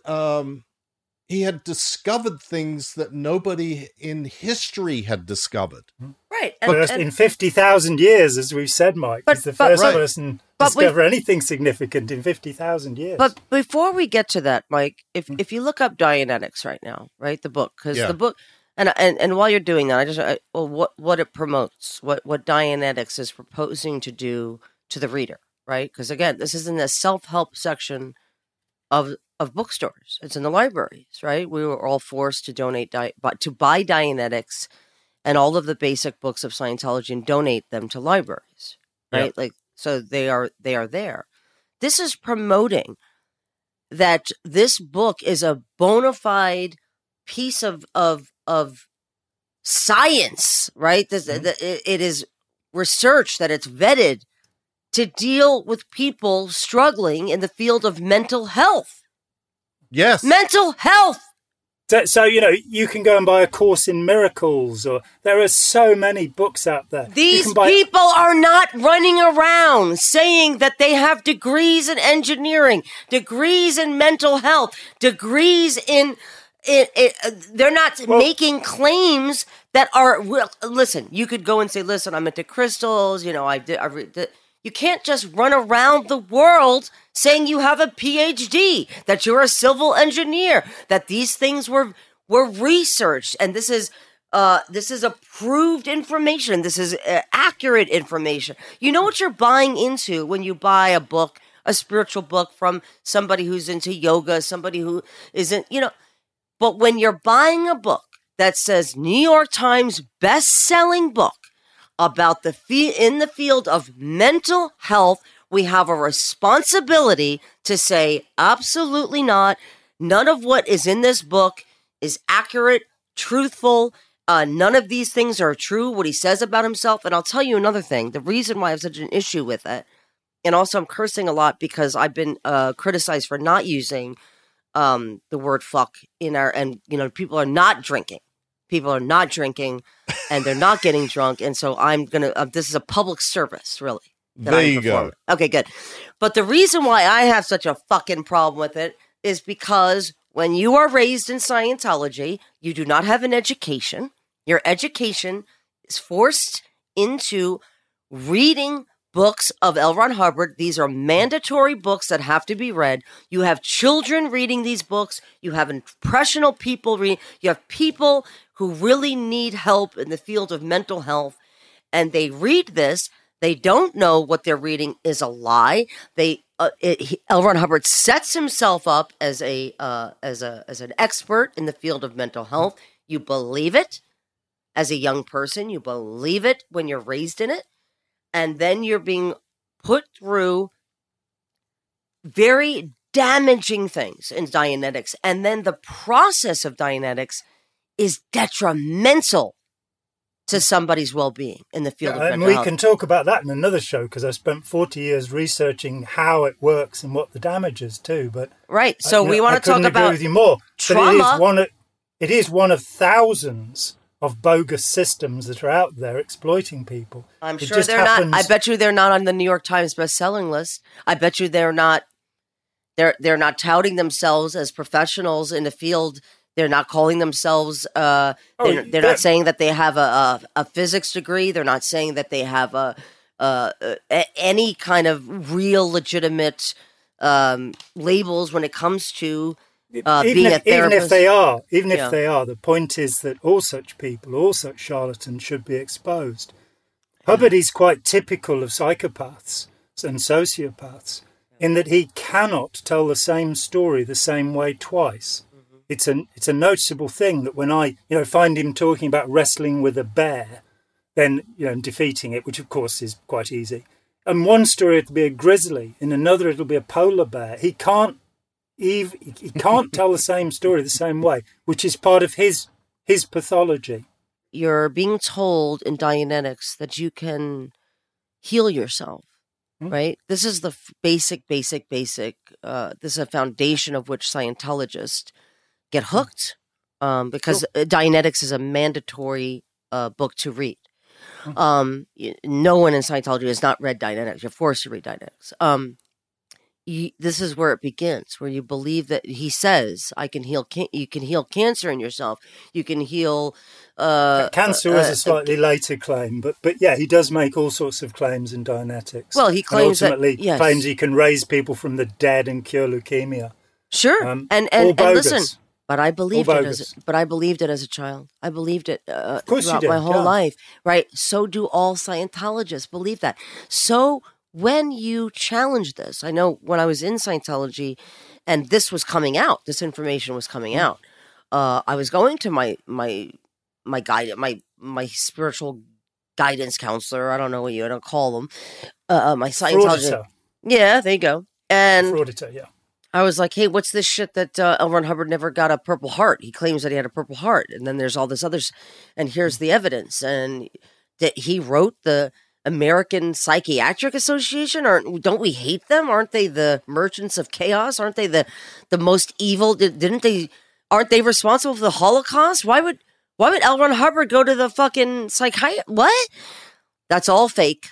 discovered things that nobody in history had discovered. Right. In 50,000 years, as we've said, Mike, he's the first person to discover anything significant in 50,000 years. But before we get to that, Mike, if you look up Dianetics right now, right, the book, because the book, and while you're doing that, what it promotes, what Dianetics is proposing to do to the reader, right? Because again, this is in the self-help section of bookstores. It's in the libraries, right? We were all forced to to buy Dianetics and all of the basic books of Scientology and donate them to libraries, right? Yep. Like, so they are there. This is promoting that this book is a bona fide piece of science, right? It is research that it's vetted to deal with people struggling in the field of mental health. Yes. Mental health. So, you can go and buy A Course in Miracles, or there are so many books out there. These people are not running around saying that they have degrees in engineering, degrees in mental health, degrees in they're not making claims that are, listen, you could go and say, listen, I'm into crystals, you can't just run around the world saying you have a PhD, that you're a civil engineer, that these things were researched, and this is approved information. This is accurate information. You know what you're buying into when you buy a book, a spiritual book from somebody who's into yoga, somebody who isn't, But when you're buying a book that says New York Times best-selling book about in the field of mental health, we have a responsibility to say absolutely not. None of what is in this book is accurate, truthful. None of these things are true, what he says about himself. And I'll tell you another thing. The reason why I have such an issue with it, and also I'm cursing a lot because I've been criticized for not using the word fuck in our, and people are not drinking. People are not drinking and they're not getting drunk. And so I'm going to, this is a public service, really. There you go. Okay, good. But the reason why I have such a fucking problem with it is because when you are raised in Scientology, you do not have an education. Your education is forced into reading books of L. Ron Hubbard. These are mandatory books that have to be read. You have children reading these books. You have impressionable people reading. You have people who really need help in the field of mental health. And they read this. They don't know what they're reading is a lie. L. Ron Hubbard sets himself up as an expert in the field of mental health. You believe it as a young person. You believe it when you're raised in it. And then you're being put through very damaging things in Dianetics. And then the process of Dianetics is detrimental to somebody's well-being in the field of mental health. And we can talk about that in another show, because I spent 40 years researching how it works and what the damage is too. But right, so we want to talk about agree with you more. Trauma. But it is one of thousands of bogus systems that are out there exploiting people. I'm sure they're not. I bet you they're not on the New York Times best-selling list. I bet you they're not. They're not touting themselves as professionals in the field. They're not calling themselves. They're not saying that they have a physics degree. They're not saying that they have any kind of real legitimate labels when it comes to being a therapist. Even if they are, the point is that all such people, all such charlatans, should be exposed. Hubbard is quite typical of psychopaths and sociopaths in that he cannot tell the same story the same way twice. Mm-hmm. It's a noticeable thing that when I find him talking about wrestling with a bear, then defeating it, which of course is quite easy. And one story it'll be a grizzly, in another it'll be a polar bear. He can't tell the same story the same way, which is part of his pathology. You're being told in Dianetics that you can heal yourself, right? This is the basic. This is a foundation of which Scientologists get hooked, because Dianetics is a mandatory book to read. No one in Scientology has not read Dianetics. You're forced to read Dianetics. This is where it begins, where you believe that he says, "I can heal. You can heal cancer in yourself. You can heal." Cancer was a slightly later claim, but yeah, he does make all sorts of claims in Dianetics. Well, he claims claims he can raise people from the dead and cure leukemia. Sure, and listen. But I believed it as a child. I believed it throughout my whole life, right? So do all Scientologists believe that. So when you challenge this, I know when I was in Scientology and this was coming out, this information was coming out, I was going to my guide, my spiritual guidance counselor. I don't know what you don't call them. My Scientology. Frauditor. Yeah, there you go. And Frauditor, yeah. I was like, hey, what's this shit that L. Ron Hubbard never got a Purple Heart? He claims that he had a Purple Heart. And then there's all this others. And here's the evidence. And that he wrote the American Psychiatric Association. Don't we hate them? Aren't they the merchants of chaos? Aren't they the most evil? Aren't they responsible for the Holocaust? Why would L. Ron Hubbard go to the fucking psychiatrist? What? That's all fake.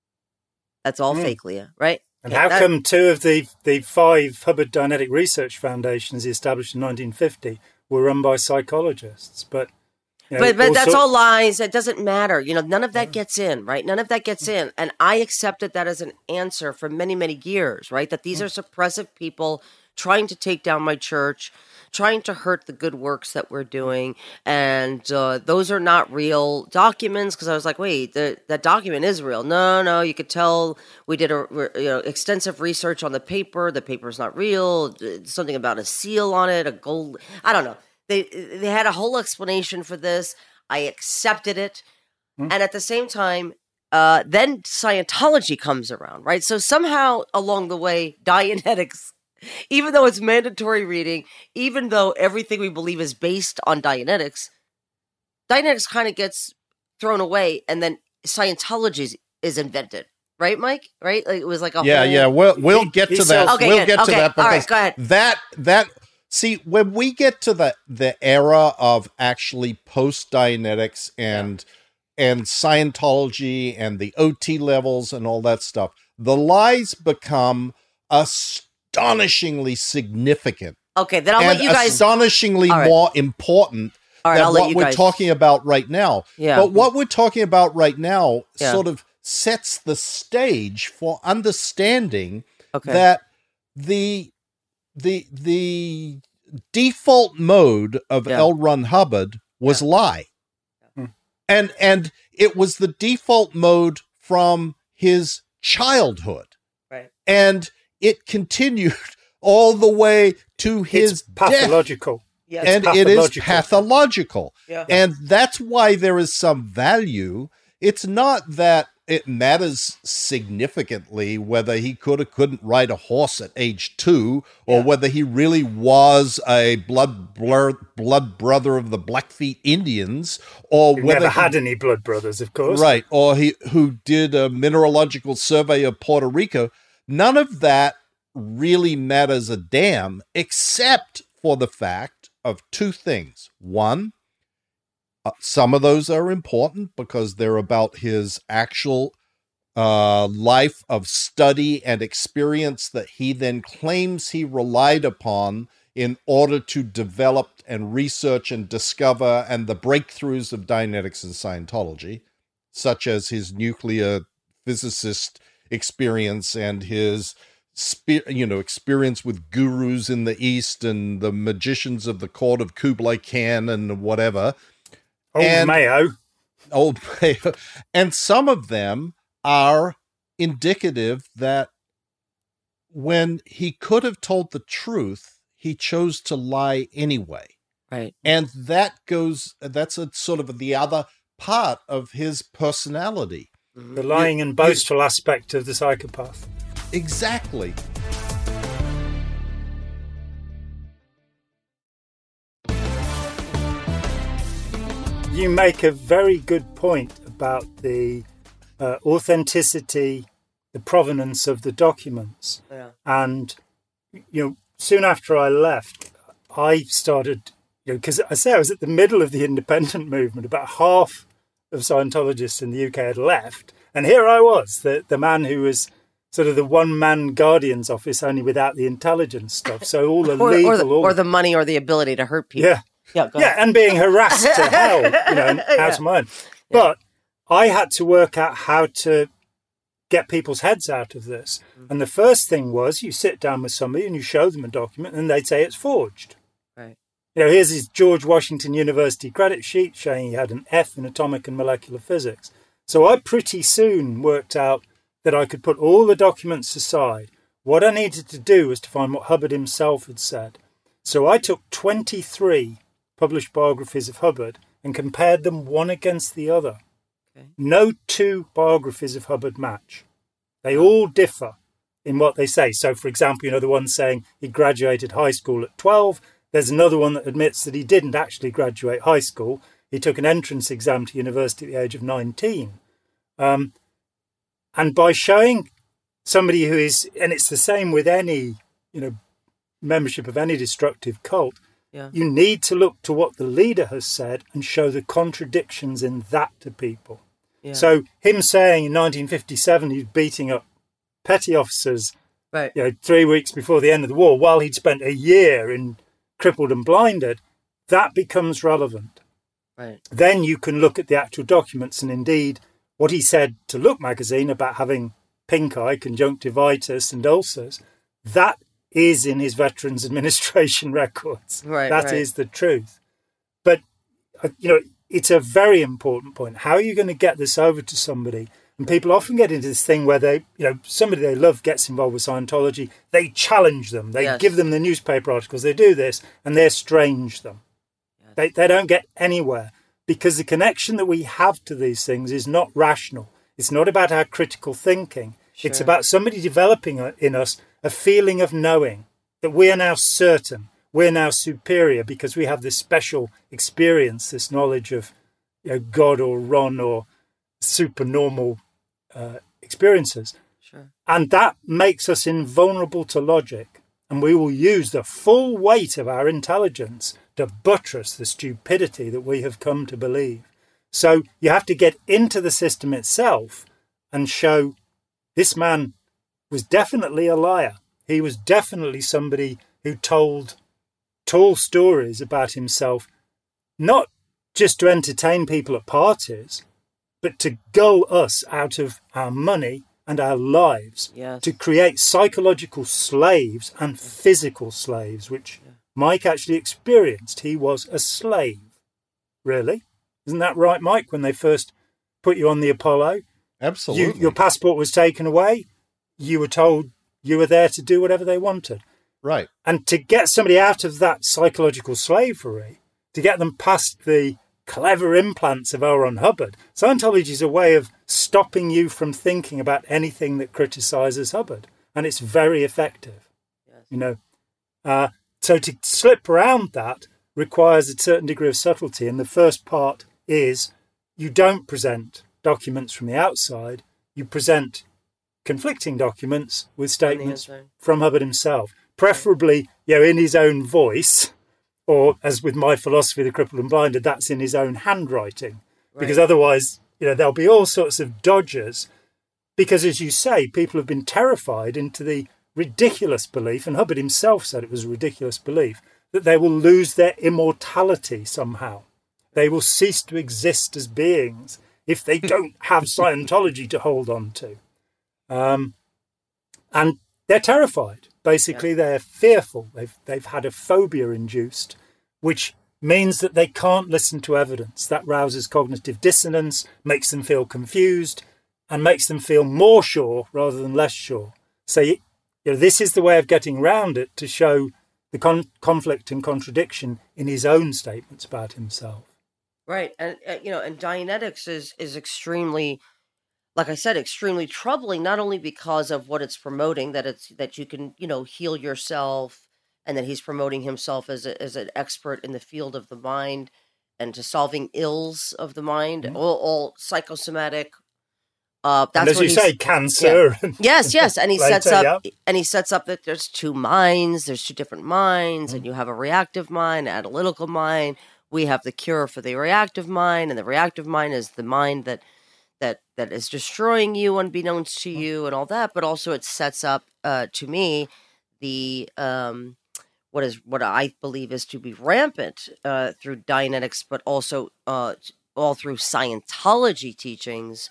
That's all fake, Leah, right? And how come two of the 5 Hubbard Dianetic Research Foundations he established in 1950 were run by psychologists? But that's all lies. It doesn't matter. None of that gets in, right? None of that gets in. And I accepted that as an answer for many, many years, right? That these are suppressive people trying to take down my church, trying to hurt the good works that we're doing. And those are not real documents, because I was like, wait, that document is real. No, you could tell we did extensive research on the paper. The paper is not real. Something about a seal on it, a gold. I don't know. They had a whole explanation for this. I accepted it. And at the same time, then Scientology comes around, right? So somehow along the way, Dianetics, even though it's mandatory reading, even though everything we believe is based on Dianetics kind of gets thrown away, and then Scientology is invented. Right, Mike? Right? Like, it was like a We'll get to that. Okay, we'll get to that. All right, go ahead. That see, when we get to the era of actually post Dianetics and Scientology and the OT levels and all that stuff, the lies become astonishingly significant. Okay, then I'll let you guys. Astonishingly more important than what we're talking about right now. Yeah. But what we're talking about right now sort of sets the stage for understanding that the default mode of L. Ron Hubbard was lie. And it was the default mode from his childhood. Right. And it continued all the way to his pathological. Death. And it is pathological. Yeah. And that's why there is some value. It's not that it matters significantly whether he could or couldn't ride a horse at age 2, or whether he really was a blood brother of the Blackfeet Indians, or he whether never had any blood brothers, of course. Right, or who did a mineralogical survey of Puerto Rico. None of that really matters a damn, except for the fact of 2 things. One, Some of those are important because they're about his actual life of study and experience that he then claims he relied upon in order to develop and research and discover and the breakthroughs of Dianetics and Scientology, such as his nuclear physicist experience and his experience with gurus in the East and the magicians of the court of Kublai Khan and whatever. Old Mayo. And some of them are indicative that when he could have told the truth, he chose to lie anyway. Right. And that's a sort of the other part of his personality. The lying and boastful aspect of the psychopath. Exactly. You make a very good point about the authenticity, the provenance of the documents. Yeah. And, soon after I left, I started, because I was at the middle of the independent movement. About half of Scientologists in the UK had left. And here I was, the man who was sort of the one-man Guardian's office, only without the intelligence stuff. So all the legal... Or the money or the ability to hurt people. Yeah, and being harassed to hell, and out of mind. Yeah. But I had to work out how to get people's heads out of this. Mm-hmm. And the first thing was you sit down with somebody and you show them a document and they'd say it's forged. Right. Here's his George Washington University credit sheet showing he had an F in atomic and molecular physics. So I pretty soon worked out that I could put all the documents aside. What I needed to do was to find what Hubbard himself had said. So I took 23 published biographies of Hubbard and compared them one against the other. Okay. No two biographies of Hubbard match. They all differ in what they say. So, for example, the one saying he graduated high school at 12. There's another one that admits that he didn't actually graduate high school. He took an entrance exam to university at the age of 19. And by showing somebody who is, and it's the same with any, membership of any destructive cult, you need to look to what the leader has said and show the contradictions in that to people. Yeah. So him saying in 1957 he's beating up petty officers, right. 3 weeks before the end of the war, while he'd spent a year in crippled and blinded, that becomes relevant. Right. Then you can look at the actual documents, and indeed what he said to Look magazine about having pink eye, conjunctivitis and ulcers, that is in his Veterans Administration records. Right, That is the truth. But, it's a very important point. How are you going to get this over to somebody? And people often get into this thing where they, somebody they love gets involved with Scientology. They challenge them. They give them the newspaper articles. They do this and they estrange them. Yes. They don't get anywhere because the connection that we have to these things is not rational. It's not about our critical thinking. Sure. It's about somebody developing in us a feeling of knowing that we are now certain, we're now superior because we have this special experience, this knowledge of God or Ron or supernormal experiences. Sure. And that makes us invulnerable to logic. And we will use the full weight of our intelligence to buttress the stupidity that we have come to believe. So you have to get into the system itself and show this man was definitely a liar. He was definitely somebody who told tall stories about himself, not just to entertain people at parties, but to gull us out of our money and our lives, to create psychological slaves and physical slaves, which Mike actually experienced. He was a slave, really. Isn't that right, Mike, when they first put you on the Apollo? Absolutely. Your passport was taken away. You were told you were there to do whatever they wanted. Right. And to get somebody out of that psychological slavery, to get them past the clever implants of L. Ron Hubbard, Scientology is a way of stopping you from thinking about anything that criticizes Hubbard. And it's very effective. Yes. So to slip around that requires a certain degree of subtlety. And the first part is you don't present documents from the outside. You present conflicting documents with statements from Hubbard himself, preferably, in his own voice, Or, as with my philosophy, the crippled and blinded, that's in his own handwriting. Right. Because otherwise, there'll be all sorts of dodgers. Because, as you say, people have been terrified into the ridiculous belief, and Hubbard himself said it was a ridiculous belief, that they will lose their immortality somehow. They will cease to exist as beings if they don't have Scientology to hold on to. And they're terrified. Basically, they're fearful. They've had a phobia induced, which means that they can't listen to evidence. That rouses cognitive dissonance, makes them feel confused, and makes them feel more sure rather than less sure. So this is the way of getting around it, to show the conflict and contradiction in his own statements about himself. Right. And, and Dianetics is extremely, like I said, extremely troubling, not only because of what it's promoting, that you can, heal yourself, and that he's promoting himself as an expert in the field of the mind and to solving ills of the mind, all psychosomatic. That's and as you say, cancer. Yeah. Yes. And he later, sets up that there's two minds, there's two different minds, and you have a reactive mind, analytical mind. We have the cure for the reactive mind, and the reactive mind is the mind that is destroying you unbeknownst to you and all that. But also it sets up, to me, the what I believe is to be rampant through Dianetics, but also all through Scientology teachings,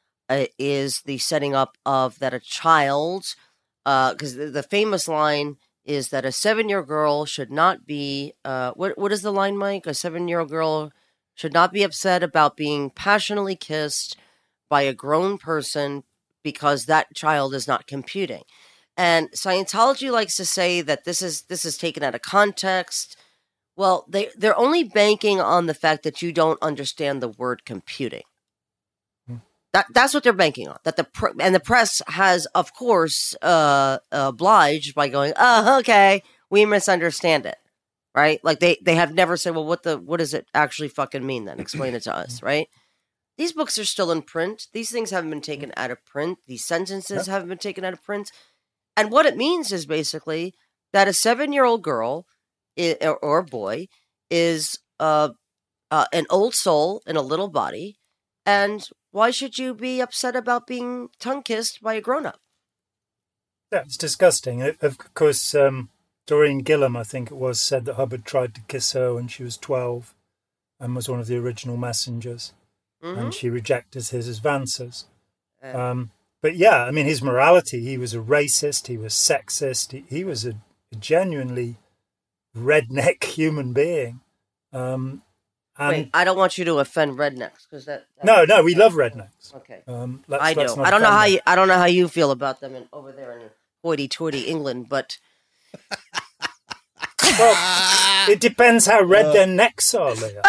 is the setting up of that a child, because the famous line is that a 7-year girl should not be, what is the line, Mike? A 7-year-old girl should not be upset about being passionately kissed by a grown person because that child is not computing. And Scientology likes to say that this is taken out of context. Well, they're only banking on the fact that you don't understand the word computing. That's what they're banking on. That the press has, of course, obliged by going, oh, okay, we misunderstand it, right? Like they have never said, well, what does it actually fucking mean then? Explain it to us, right? These books are still in print. These things haven't been taken out of print. These sentences haven't been taken out of print. And what it means is basically that a 7-year-old girl or boy is an old soul in a little body, and why should you be upset about being tongue-kissed by a grown-up? That's disgusting. Of course, Doreen Gillam, I think it was, said that Hubbard tried to kiss her when she was 12 and was one of the original messengers. Mm-hmm. And she rejected his advances. But yeah, I mean, his morality, he was a racist, he was sexist, he was a genuinely redneck human being. Wait, I don't want you to offend rednecks, because that. No, we love rednecks. Okay, I do. I don't know how you feel about them over there in hoity-toity England, but. Well, it depends how red their necks are, Leah.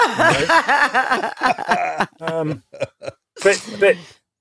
But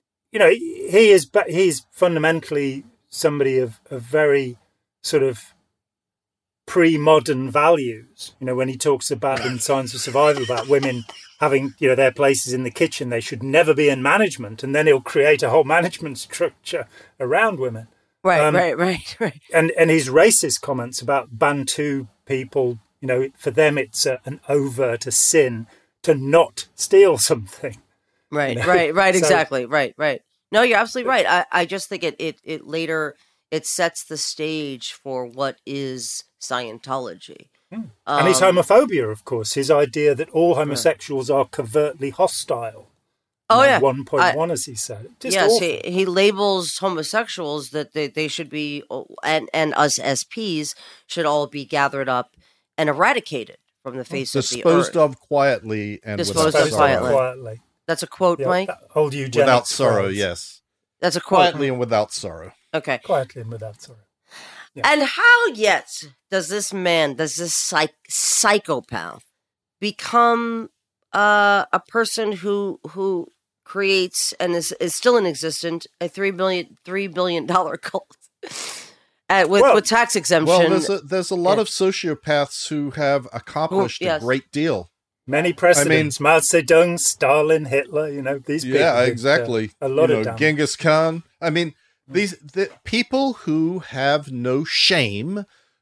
he's fundamentally somebody of very sort of pre-modern values. When he talks about in Science of Survival about women having their places in the kitchen, they should never be in management, and then he'll create a whole management structure around women. Right. And his racist comments about Bantu people, for them it's an overt sin to not steal something. Right, exactly. Right. No, you're absolutely right. I just think it later, it sets the stage for what is Scientology. And his homophobia, of course, his idea that all homosexuals are covertly hostile. Oh, yeah. 1.1, as he said. Yes, he labels homosexuals that they should be, and us SPs should all be gathered up and eradicated from the face of the earth. Disposed of quietly and disposed of quietly. That's a quote, Mike? Old eugenics. Without sorrow, yes. That's a quote. Quietly and without sorrow. Okay. Quietly and without sorrow. Yeah. And how yet does this psychopath become a person who creates and is still in existence a $3 billion cult with tax exemption? Well, there's a lot of sociopaths who have accomplished a great deal. Many precedents. Mao Zedong, Stalin, Hitler. These people. Yeah, exactly. A lot of damage. Genghis Khan. I mean, the people who have no shame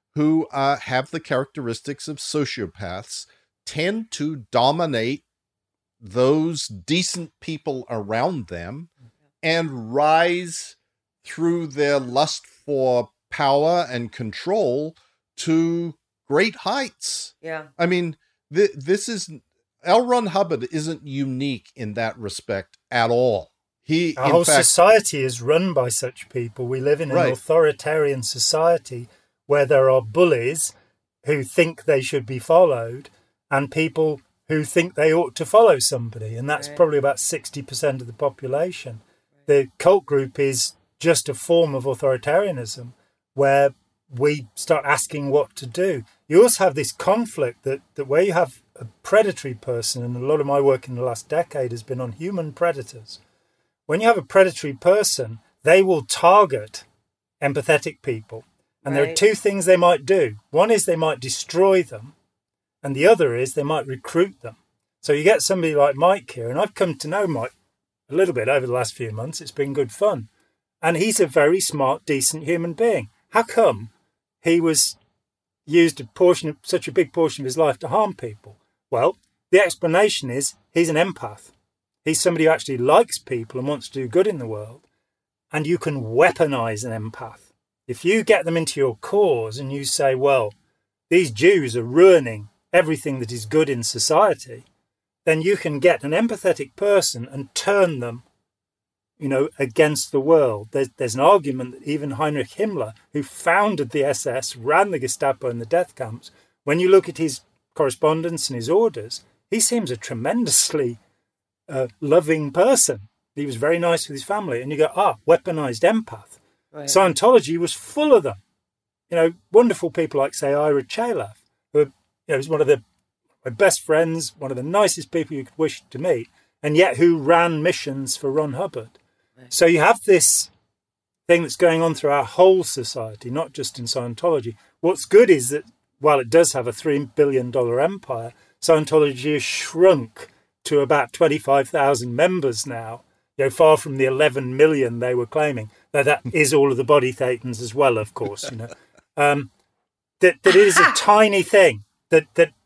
who have the characteristics of sociopaths tend to dominate those decent people around them and rise through their lust for power and control to great heights. Yeah. I mean, this is L. Ron Hubbard isn't unique in that respect at all. Our whole society is run by such people. We live in an authoritarian society where there are bullies who think they should be followed and people who think they ought to follow somebody. And that's probably about 60% of the population. The cult group is just a form of authoritarianism where we start asking what to do. You also have this conflict that where you have a predatory person, and a lot of my work in the last decade has been on human predators. When you have a predatory person, they will target empathetic people. And there are two things they might do. One is they might destroy them, and the other is they might recruit them. So you get somebody like Mike here, and I've come to know Mike a little bit over the last few months. It's been good fun. And he's a very smart, decent human being. How come he was used such a big portion of his life to harm people? Well, the explanation is he's an empath. He's somebody who actually likes people and wants to do good in the world. And you can weaponize an empath. If you get them into your cause and you say, well, these Jews are ruining everything that is good in society, then you can get an empathetic person and turn them, against the world. There's an argument that even Heinrich Himmler, who founded the SS, ran the Gestapo and the death camps, when you look at his correspondence and his orders, he seems a tremendously loving person. He was very nice with his family. And you go, weaponized empath. Right. Scientology was full of them. Wonderful people like, say, Ira Chalev, who was one of my best friends, one of the nicest people you could wish to meet, and yet who ran missions for Ron Hubbard. Right. So you have this thing that's going on through our whole society, not just in Scientology. What's good is that while it does have a $3 billion empire, Scientology has shrunk to about 25,000 members now, far from the 11 million they were claiming. Now, that is all of the body thetans as well, of course. That it is a tiny thing, that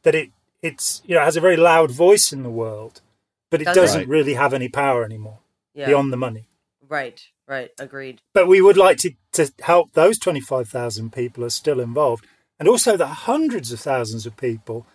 it's has a very loud voice in the world, but it doesn't really have any power anymore beyond the money. Right, agreed. But we would like to help those 25,000 people who are still involved, and also the hundreds of thousands of people.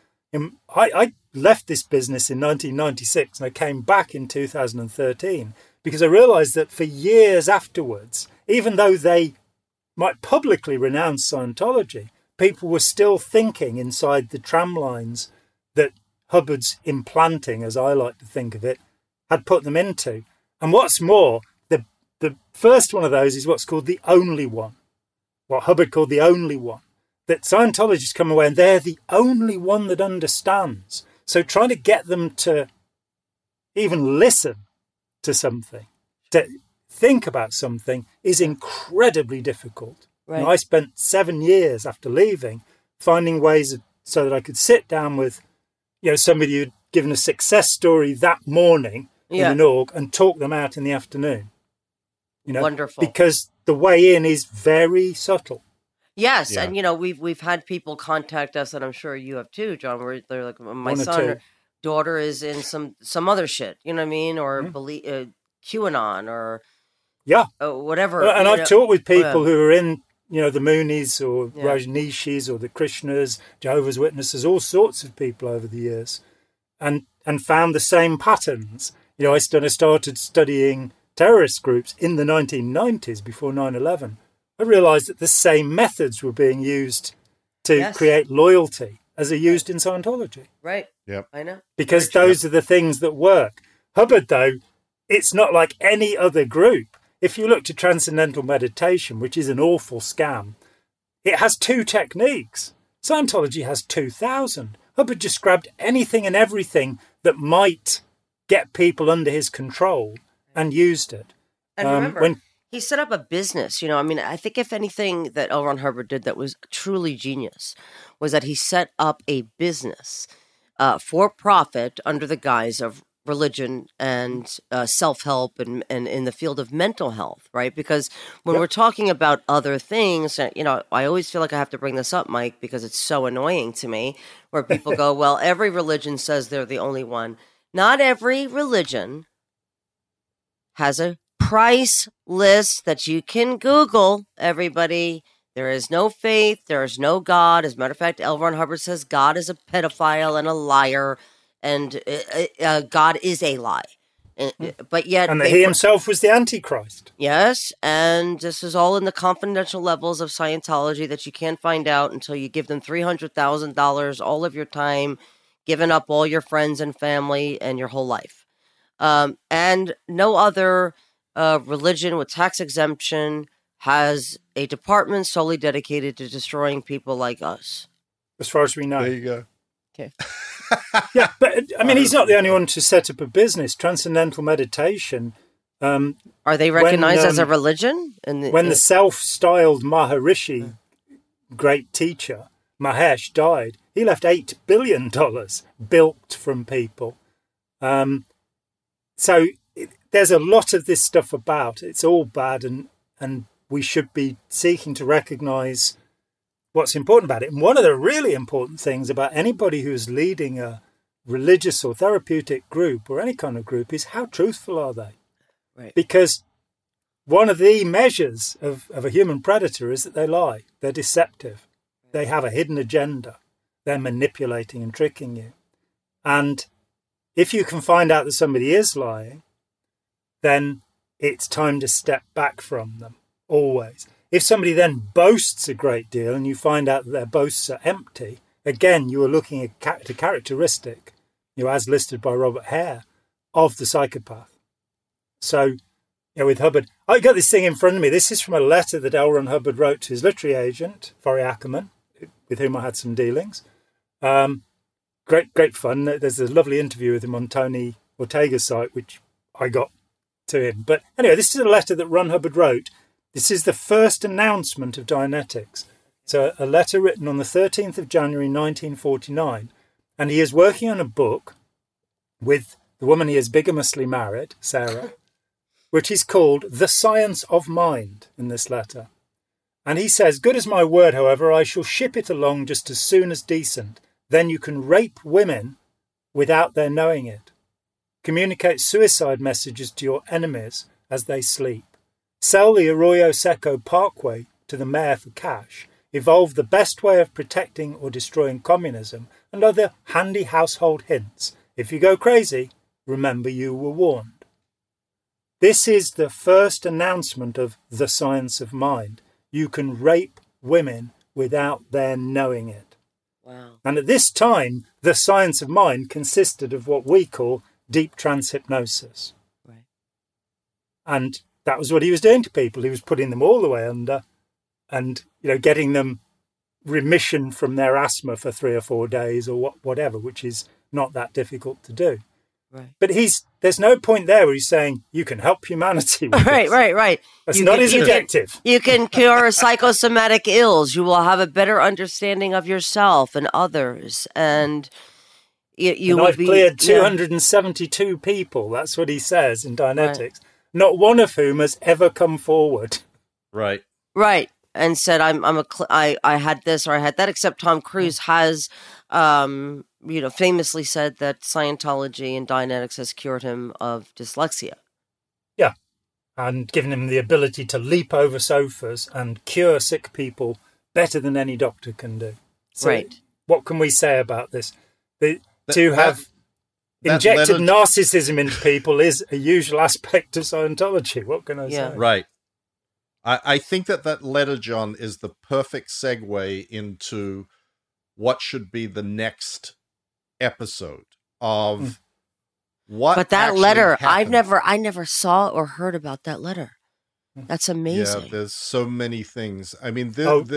I left this business in 1996 and I came back in 2013 because I realised that for years afterwards, even though they might publicly renounce Scientology, people were still thinking inside the tram lines that Hubbard's implanting, as I like to think of it, had put them into. And what's more, the first one of those is what's called the only one, what Hubbard called the only one, that Scientologists come away and they're the only one that understands. So trying to get them to even listen to something, to think about something, is incredibly difficult. Right. I spent 7 years after leaving finding ways so that I could sit down with somebody who'd given a success story that morning in an org and talk them out in the afternoon. Wonderful. Because the way in is very subtle. Yes, and we've had people contact us, and I'm sure you have too, John, where they're like, my son or daughter is in some other shit, you know what I mean, or QAnon or whatever. And I've talked with people who are in the Moonies or Rajneeshis or the Krishnas, Jehovah's Witnesses, all sorts of people over the years, and found the same patterns. I started studying terrorist groups in the 1990s before 9/11. I realised that the same methods were being used to create loyalty as are used in Scientology. Right. Yep. I know. Because those are the things that work. Hubbard, though, it's not like any other group. If you look to Transcendental Meditation, which is an awful scam, it has 2 techniques. Scientology has 2,000. Hubbard just grabbed anything and everything that might get people under his control and used it. And remember, he set up a business, I think if anything that L. Ron Hubbard did that was truly genius was that he set up a business for profit under the guise of religion and self-help and in the field of mental health, right? Because when we're talking about other things, I always feel like I have to bring this up, Mike, because it's so annoying to me, where people go, well, every religion says they're the only one. Not every religion has a price list that you can Google, everybody. There is no faith. There is no God. As a matter of fact, L. Ron Hubbard says God is a pedophile and a liar, and God is a lie. But yet, and that he himself was the Antichrist. Yes, and this is all in the confidential levels of Scientology that you can't find out until you give them $300,000, all of your time, giving up all your friends and family and your whole life. And no other religion with tax exemption has a department solely dedicated to destroying people like us. As far as we know. There you go. Okay. Yeah, but I mean, he's not the only one to set up a business. Transcendental meditation. Are they recognized as a religion? When the self-styled Maharishi, great teacher, Mahesh, died, he left $8 billion bilked from people. So there's a lot of this stuff about. It's all bad, and we should be seeking to recognize what's important about it. And one of the really important things about anybody who's leading a religious or therapeutic group or any kind of group is how truthful are they? Right. Because one of the measures of a human predator is that they lie. They're deceptive. They have a hidden agenda. They're manipulating and tricking you. And if you can find out that somebody is lying, then it's time to step back from them, always. If somebody then boasts a great deal and you find out that their boasts are empty, again, you are looking at a characteristic, as listed by Robert Hare, of the psychopath. So, with Hubbard, I got this thing in front of me. This is from a letter that L. Ron Hubbard wrote to his literary agent, Forry Ackerman, with whom I had some dealings. Great fun. There's a lovely interview with him on Tony Ortega's site, which I got to him. But anyway, this is a letter that Ron Hubbard wrote. This is the first announcement of Dianetics. So a letter written on the 13th of January 1949. And he is working on a book with the woman he is bigamously married, Sarah, which is called The Science of Mind in this letter. And he says, good as my word, however, I shall ship it along just as soon as decent. Then you can rape women without their knowing it. Communicate suicide messages to your enemies as they sleep. Sell the Arroyo Seco Parkway to the mayor for cash. Evolve the best way of protecting or destroying communism and other handy household hints. If you go crazy, remember you were warned. This is the first announcement of The Science of Mind. You can rape women without their knowing it. Wow. And at this time, The Science of Mind consisted of what we call deep trance hypnosis. Right. And that was what he was doing to people. He was putting them all the way under and, getting them remission from their asthma for 3 or 4 days or whatever, which is not that difficult to do. Right. But there's no point there where he's saying you can help humanity with this. Right. That's not his objective. You can cure psychosomatic ills. You will have a better understanding of yourself and others. And I've cleared 272 people. That's what he says in Dianetics. Right. Not one of whom has ever come forward. Right. Right. And said, I had this or I had that, except Tom Cruise has, famously said that Scientology and Dianetics has cured him of dyslexia. Yeah. And given him the ability to leap over sofas and cure sick people better than any doctor can do. So right. What can we say about this? To have injected narcissism into people is a usual aspect of Scientology. What can I say? Right. I think that letter, John, is the perfect segue into what should be the next episode of what. But that letter, happened. I never saw or heard about that letter. That's amazing. Yeah, there's so many things. I mean,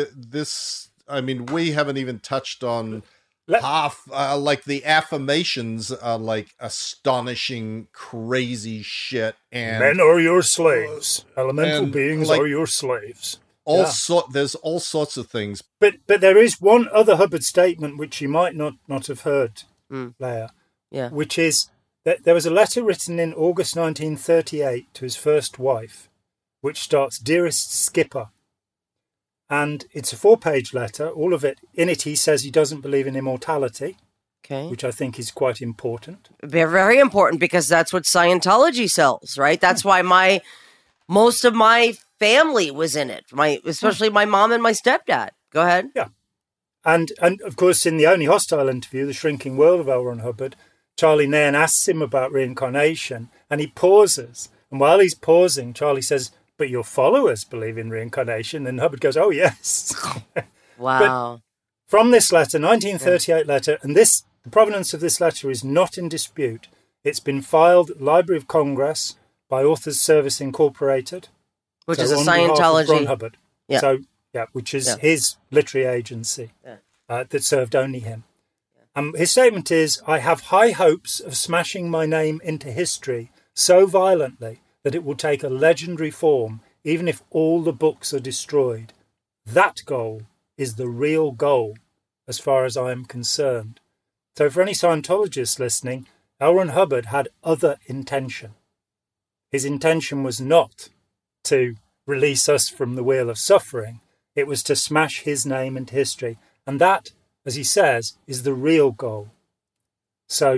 we haven't even touched on half. Like the affirmations are like astonishing, crazy shit. And men are your slaves. Elemental beings are your slaves. There's all sorts of things. But there is one other Hubbard statement which you might not have heard, Leah. Yeah. Which is There was a letter written in August 1938 to his first wife, which starts, "Dearest Skipper." And it's a 4-page letter, all of it. In it, he says he doesn't believe in immortality, which I think is quite important. They're very important because that's what Scientology sells, right? That's why most of my family was in it, especially my mom and my stepdad. Go ahead. Yeah. And of course, in the Only Hostile interview, The Shrinking World of L. Ron Hubbard, Charlie Nairn asks him about reincarnation, and he pauses. And while he's pausing, Charlie says, "But your followers believe in reincarnation." And Hubbard goes, "Oh, yes." Wow. But from this letter, 1938 letter, and the provenance of this letter is not in dispute. It's been filed at the Library of Congress by Authors Service Incorporated. Which is a on behalf of Scientology. Ron Hubbard. Yeah. So, which is his literary agency that served only him. His statement is, "I have high hopes of smashing my name into history so violently that it will take a legendary form, even if all the books are destroyed. That goal is the real goal, as far as I am concerned." So for any Scientologists listening, L. Ron Hubbard had other intention. His intention was not to release us from the wheel of suffering. It was to smash his name into history. And that, as he says, is the real goal. So,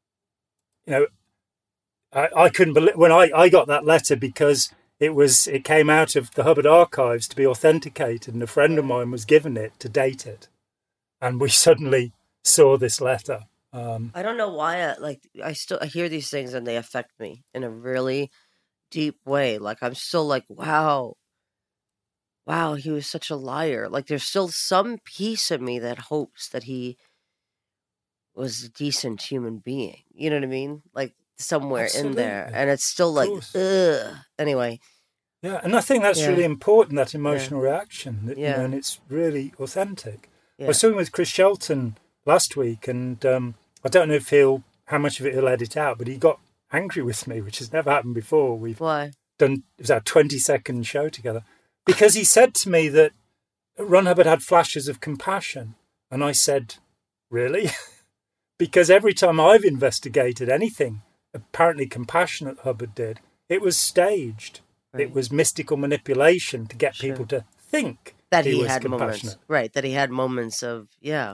I couldn't believe when I got that letter, because it came out of the Hubbard archives to be authenticated, and a friend of mine was given it to date it. And we suddenly saw this letter. I don't know why I hear these things and they affect me in a really deep way. Like, I'm still like, wow, he was such a liar. Like, there's still some piece of me that hopes that he was a decent human being. You know what I mean? Like, somewhere Absolutely. in there. And it's still like, ugh. Anyway. Yeah, and I think that's really important, that emotional reaction. And it's really authentic. I was talking with Chris Shelton last week, and I don't know how much of it he'll edit out, but he got angry with me, which has never happened before. Why? It was our 20-second show together. Because he said to me that Ron Hubbard had flashes of compassion. And I said, really? Because every time I've investigated anything apparently compassionate Hubbard did, it was staged. Right. It was mystical manipulation to get people to think that he had moments. Right, that he had moments of,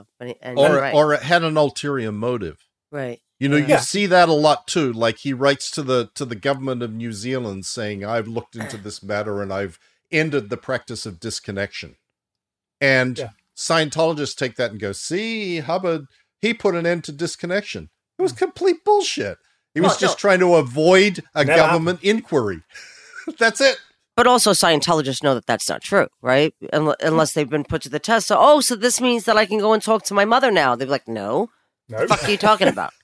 or it had an ulterior motive. Right. You see that a lot too. Like, he writes to the government of New Zealand saying, "I've looked into this matter and I've ended the practice of disconnection." And Scientologists take that and go, "See, Hubbard, he put an end to disconnection." It was complete bullshit. He was just trying to avoid a government inquiry. That's it. But also Scientologists know that that's not true, right? Unless they've been put to the test. So, so this means that I can go and talk to my mother now. They're like, no. What the fuck are you talking about?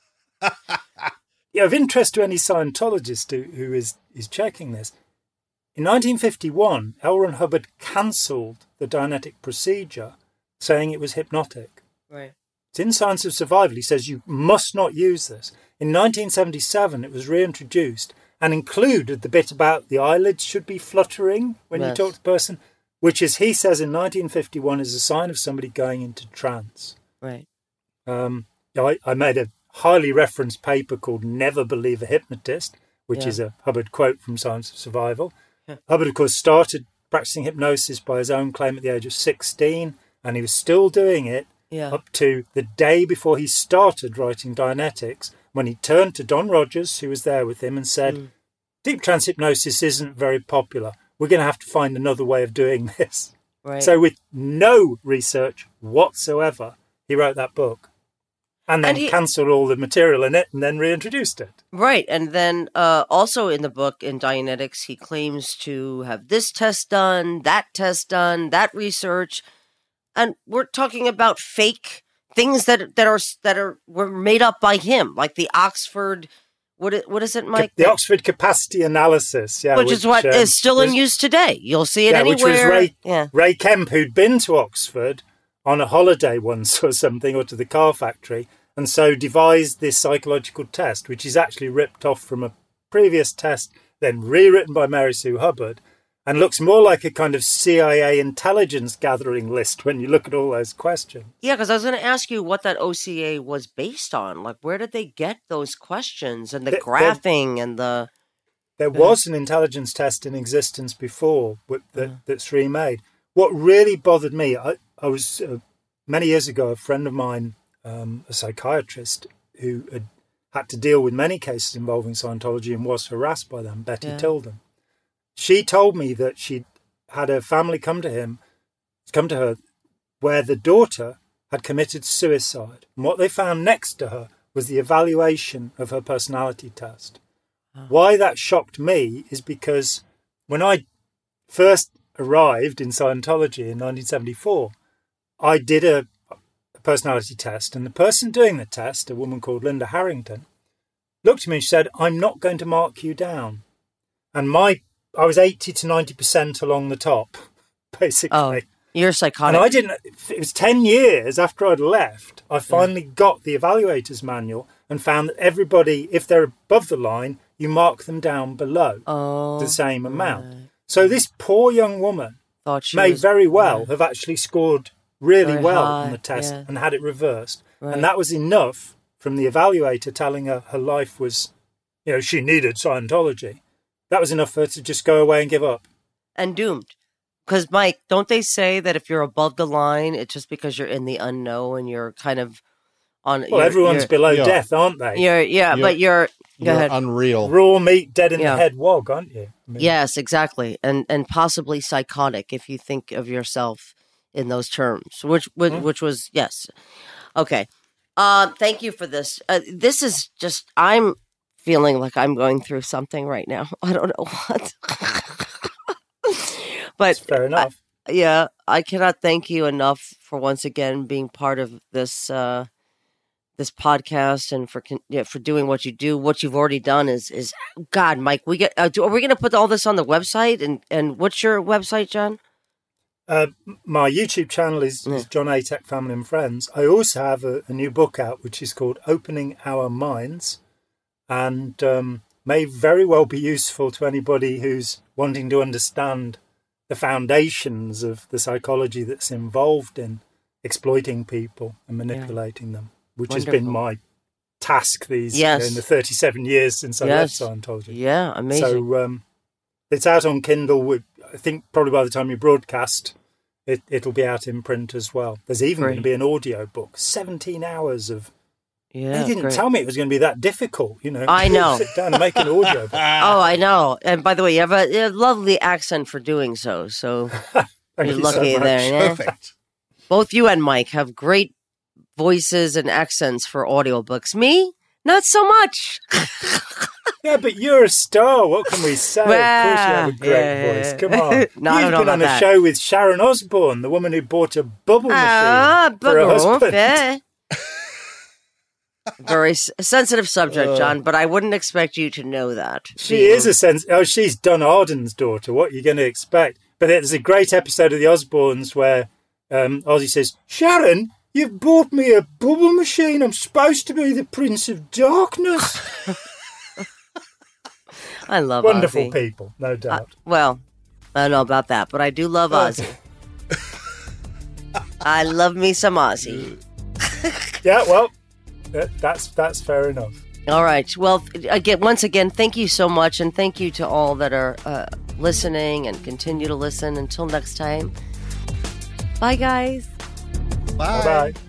Of interest to any Scientologist who is checking this, in 1951, L. Ron Hubbard cancelled the Dianetic procedure, saying it was hypnotic. Right. It's in Science of Survival. He says you must not use this. In 1977, it was reintroduced and included the bit about the eyelids should be fluttering when you talk to the person, which, as he says in 1951, is a sign of somebody going into trance. Right. I made a highly referenced paper called "Never Believe a Hypnotist," which is a Hubbard quote from Science of Survival. Hubbard, of course, started practicing hypnosis by his own claim at the age of 16, and he was still doing it up to the day before he started writing Dianetics, when he turned to Don Rogers, who was there with him, and said, "Deep trance hypnosis isn't very popular. We're going to have to find another way of doing this." Right. So with no research whatsoever, he wrote that book. And then cancelled all the material in it and then reintroduced it. Right. And then also in the book, in Dianetics, he claims to have this test done, that research. And we're talking about fake things that were made up by him, like the Oxford, what is it, Mike? The Oxford Capacity Analysis, which is what is still in use today. You'll see it anywhere. Which was Ray Kemp, who'd been to Oxford on a holiday once or something, or to the car factory, and so devised this psychological test, which is actually ripped off from a previous test, then rewritten by Mary Sue Hubbard. and looks more like a kind of CIA intelligence gathering list when you look at all those questions. Yeah, because I was going to ask you what that OCA was based on. Like, where did they get those questions and the graphing and the... There was an intelligence test in existence before that's remade. What really bothered me, I was, many years ago, a friend of mine, a psychiatrist who had to deal with many cases involving Scientology and was harassed by them, Betty Tilden. She told me that she'd had a family come to her, where the daughter had committed suicide. And what they found next to her was the evaluation of her personality test. Oh. Why that shocked me is because when I first arrived in Scientology in 1974, I did a personality test, and the person doing the test, a woman called Linda Harrington, looked at me and she said, "I'm not going to mark you down." And I was 80 to 90% along the top, basically. Oh, you're psychotic. And it was 10 years after I'd left, I finally got the evaluator's manual and found that everybody, if they're above the line, you mark them down below the same amount. Right. So this poor young woman may very well have actually scored really well on the test and had it reversed. Right. And that was enough from the evaluator telling her her life was, she needed Scientology. That was enough for her to just go away and give up. And doomed. Because, Mike, don't they say that if you're above the line, it's just because you're in the unknown and you're kind of on... Well, everyone's below death, aren't they? But you're go ahead. Unreal. Raw meat, dead in the head wog, aren't you? Yes, exactly. And possibly psychotic if you think of yourself in those terms, which was, yes. Okay. Thank you for this. This is just... I'm feeling like I'm going through something right now. I don't know what. But that's fair enough. I cannot thank you enough for once again being part of this this podcast and for doing what you do. What you've already done is God, Mike. Are we going to put all this on the website? And what's your website, John? My YouTube channel is John Atack Family and Friends. I also have a new book out which is called Opening Our Minds, and may very well be useful to anybody who's wanting to understand the foundations of the psychology that's involved in exploiting people and manipulating them, which has been my task in the 37 years since I left Scientology. Yeah, amazing. So it's out on Kindle. I think probably by the time you broadcast, it'll be out in print as well. There's even going to be an audio book, 17 hours of... Yeah, they didn't tell me it was going to be that difficult, I know. Sit down and make an audio book. Oh, I know. And by the way, you have a lovely accent for doing so. So you're lucky there. Yeah? Perfect. Both you and Mike have great voices and accents for audiobooks. Me, not so much. Yeah, but you're a star. What can we say? Of course you have a great voice. Come on. No, You've been on a show with Sharon Osbourne, the woman who bought a bubble machine for her husband. Yeah. Very sensitive subject, John, but I wouldn't expect you to know that. She is she's Don Arden's daughter. What are you going to expect? But there's a great episode of The Osbournes where Ozzy says, "Sharon, you've bought me a bubble machine. I'm supposed to be the Prince of Darkness." I love wonderful Ozzy. People, no doubt. Well, I don't know about that, but I do love Ozzy. I love me some Ozzy. Yeah, well, that's fair enough. All right. Well, once again, thank you so much, and thank you to all that are listening and continue to listen. Until next time, bye, guys. Bye. Bye.